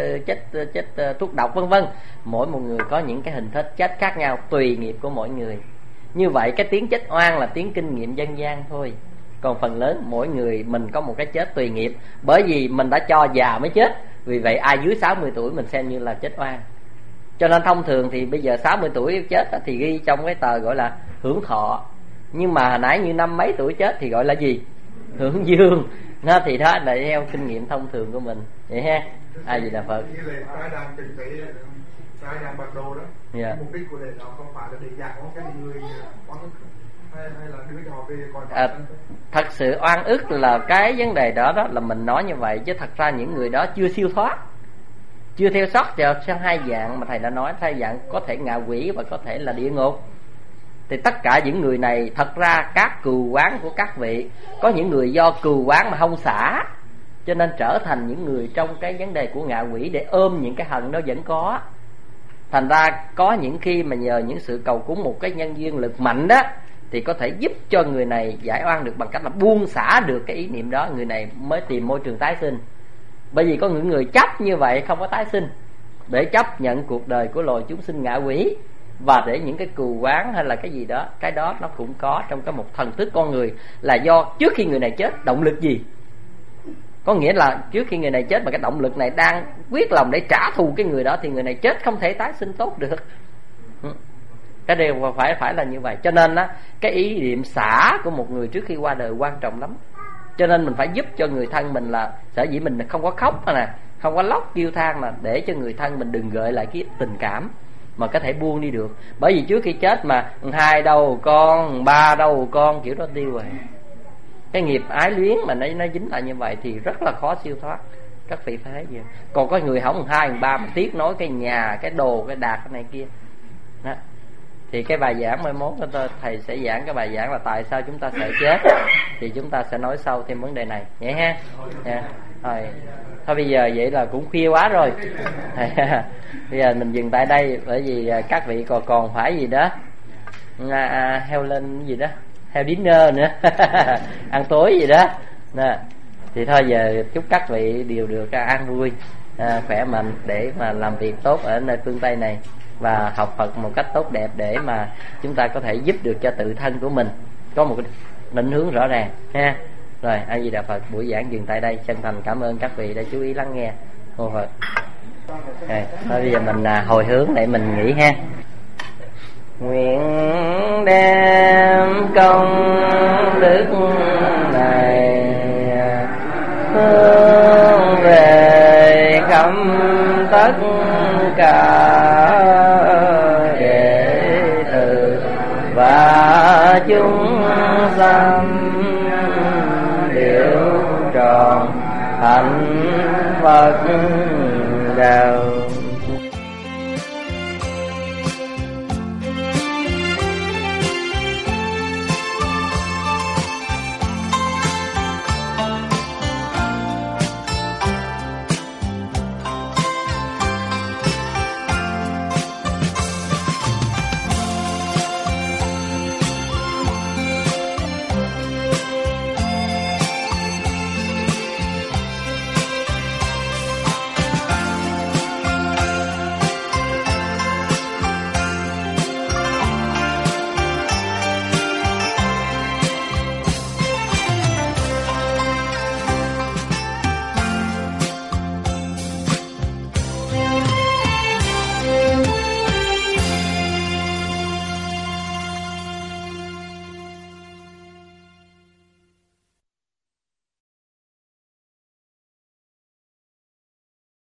chết thuốc độc vân vân. Mỗi một người có những cái hình thức chết khác nhau tùy nghiệp của mỗi người. Như vậy cái tiếng chết oan là tiếng kinh nghiệm dân gian thôi. Còn phần lớn mỗi người mình có một cái chết tùy nghiệp, bởi vì mình đã cho già mới chết. Vì vậy ai dưới 60 tuổi mình xem như là chết oan. Cho nên thông thường thì bây giờ 60 tuổi chết thì ghi trong cái tờ gọi là hưởng thọ. Nhưng mà hồi nãy như 50 mấy tuổi chết thì gọi là gì? Hưởng dương. Nó thì đó là theo kinh nghiệm thông thường của mình. Vậy ha. Ai gì là Phật. Trái đang bạc đồ đó. Yeah. Mục đích của lễ đó không phải là để dạy cái người oan ức hay là đưa họ về coi thật sự oan ức là cái vấn đề đó là mình nói như vậy, chứ thật ra những người đó chưa siêu thoát, chưa theo sót vào sang 2 dạng mà thầy đã nói. 2 dạng có thể ngạ quỷ và có thể là địa ngục. Thì tất cả những người này, thật ra các cừu quán của các vị, có những người do cừu quán mà không xả, cho nên trở thành những người trong cái vấn đề của ngạ quỷ để ôm những cái hận đó vẫn có. Thành ra có những khi mà nhờ những sự cầu cúng một cái nhân duyên lực mạnh đó, thì có thể giúp cho người này giải oan được bằng cách là buông xả được cái ý niệm đó, người này mới tìm môi trường tái sinh. Bởi vì có những người chấp như vậy không có tái sinh, để chấp nhận cuộc đời của loài chúng sinh ngạ quỷ, và để những cái cừu quán hay là cái gì đó, cái đó nó cũng có trong cái một thần thức con người, là do trước khi người này chết động lực gì. Có nghĩa là trước khi người này chết mà cái động lực này đang quyết lòng để trả thù cái người đó, thì người này chết không thể tái sinh tốt được. Cái điều phải là như vậy. Cho nên á, cái ý niệm xả của một người trước khi qua đời quan trọng lắm. Cho nên mình phải giúp cho người thân mình, là sở dĩ mình không có khóc nè, không có lóc kêu than, là để cho người thân mình đừng gợi lại cái tình cảm mà có thể buông đi được. Bởi vì trước khi chết mà 2 đâu con, 3 đâu con, kiểu đó tiêu rồi. Cái nghiệp ái luyến mà nó dính lại như vậy thì rất là khó siêu thoát. Các vị phải thấy gì. Còn có người hỏng 2, 3 mà tiếc nói cái nhà, cái đồ, cái đạt, cái này kia đó. Thì cái bài giảng mai mốt thầy sẽ giảng cái bài giảng là tại sao chúng ta sợ chết. Thì chúng ta sẽ nói sâu thêm vấn đề này vậy ha. Thôi bây giờ vậy là cũng khuya quá rồi. Bây giờ mình dừng tại đây, bởi vì các vị còn phải gì đó heo lên gì đó, heo dinner nữa ăn tối gì đó nè. Thì thôi giờ chúc các vị đều được an vui, khỏe mạnh để mà làm việc tốt ở nơi phương Tây này, và học Phật một cách tốt đẹp, để mà chúng ta có thể giúp được cho tự thân của mình có một cái định hướng rõ ràng ha. Rồi, A Di Đà Phật, buổi giảng dừng tại đây. Chân thành cảm ơn các vị đã chú ý lắng nghe. Mô Phật. Thôi bây giờ mình hồi hướng để mình nghỉ ha. Nguyện đem công đức này hướng về khắp tất cả đệ tử và chúng sanh đều tròn hạnh Phật đạo.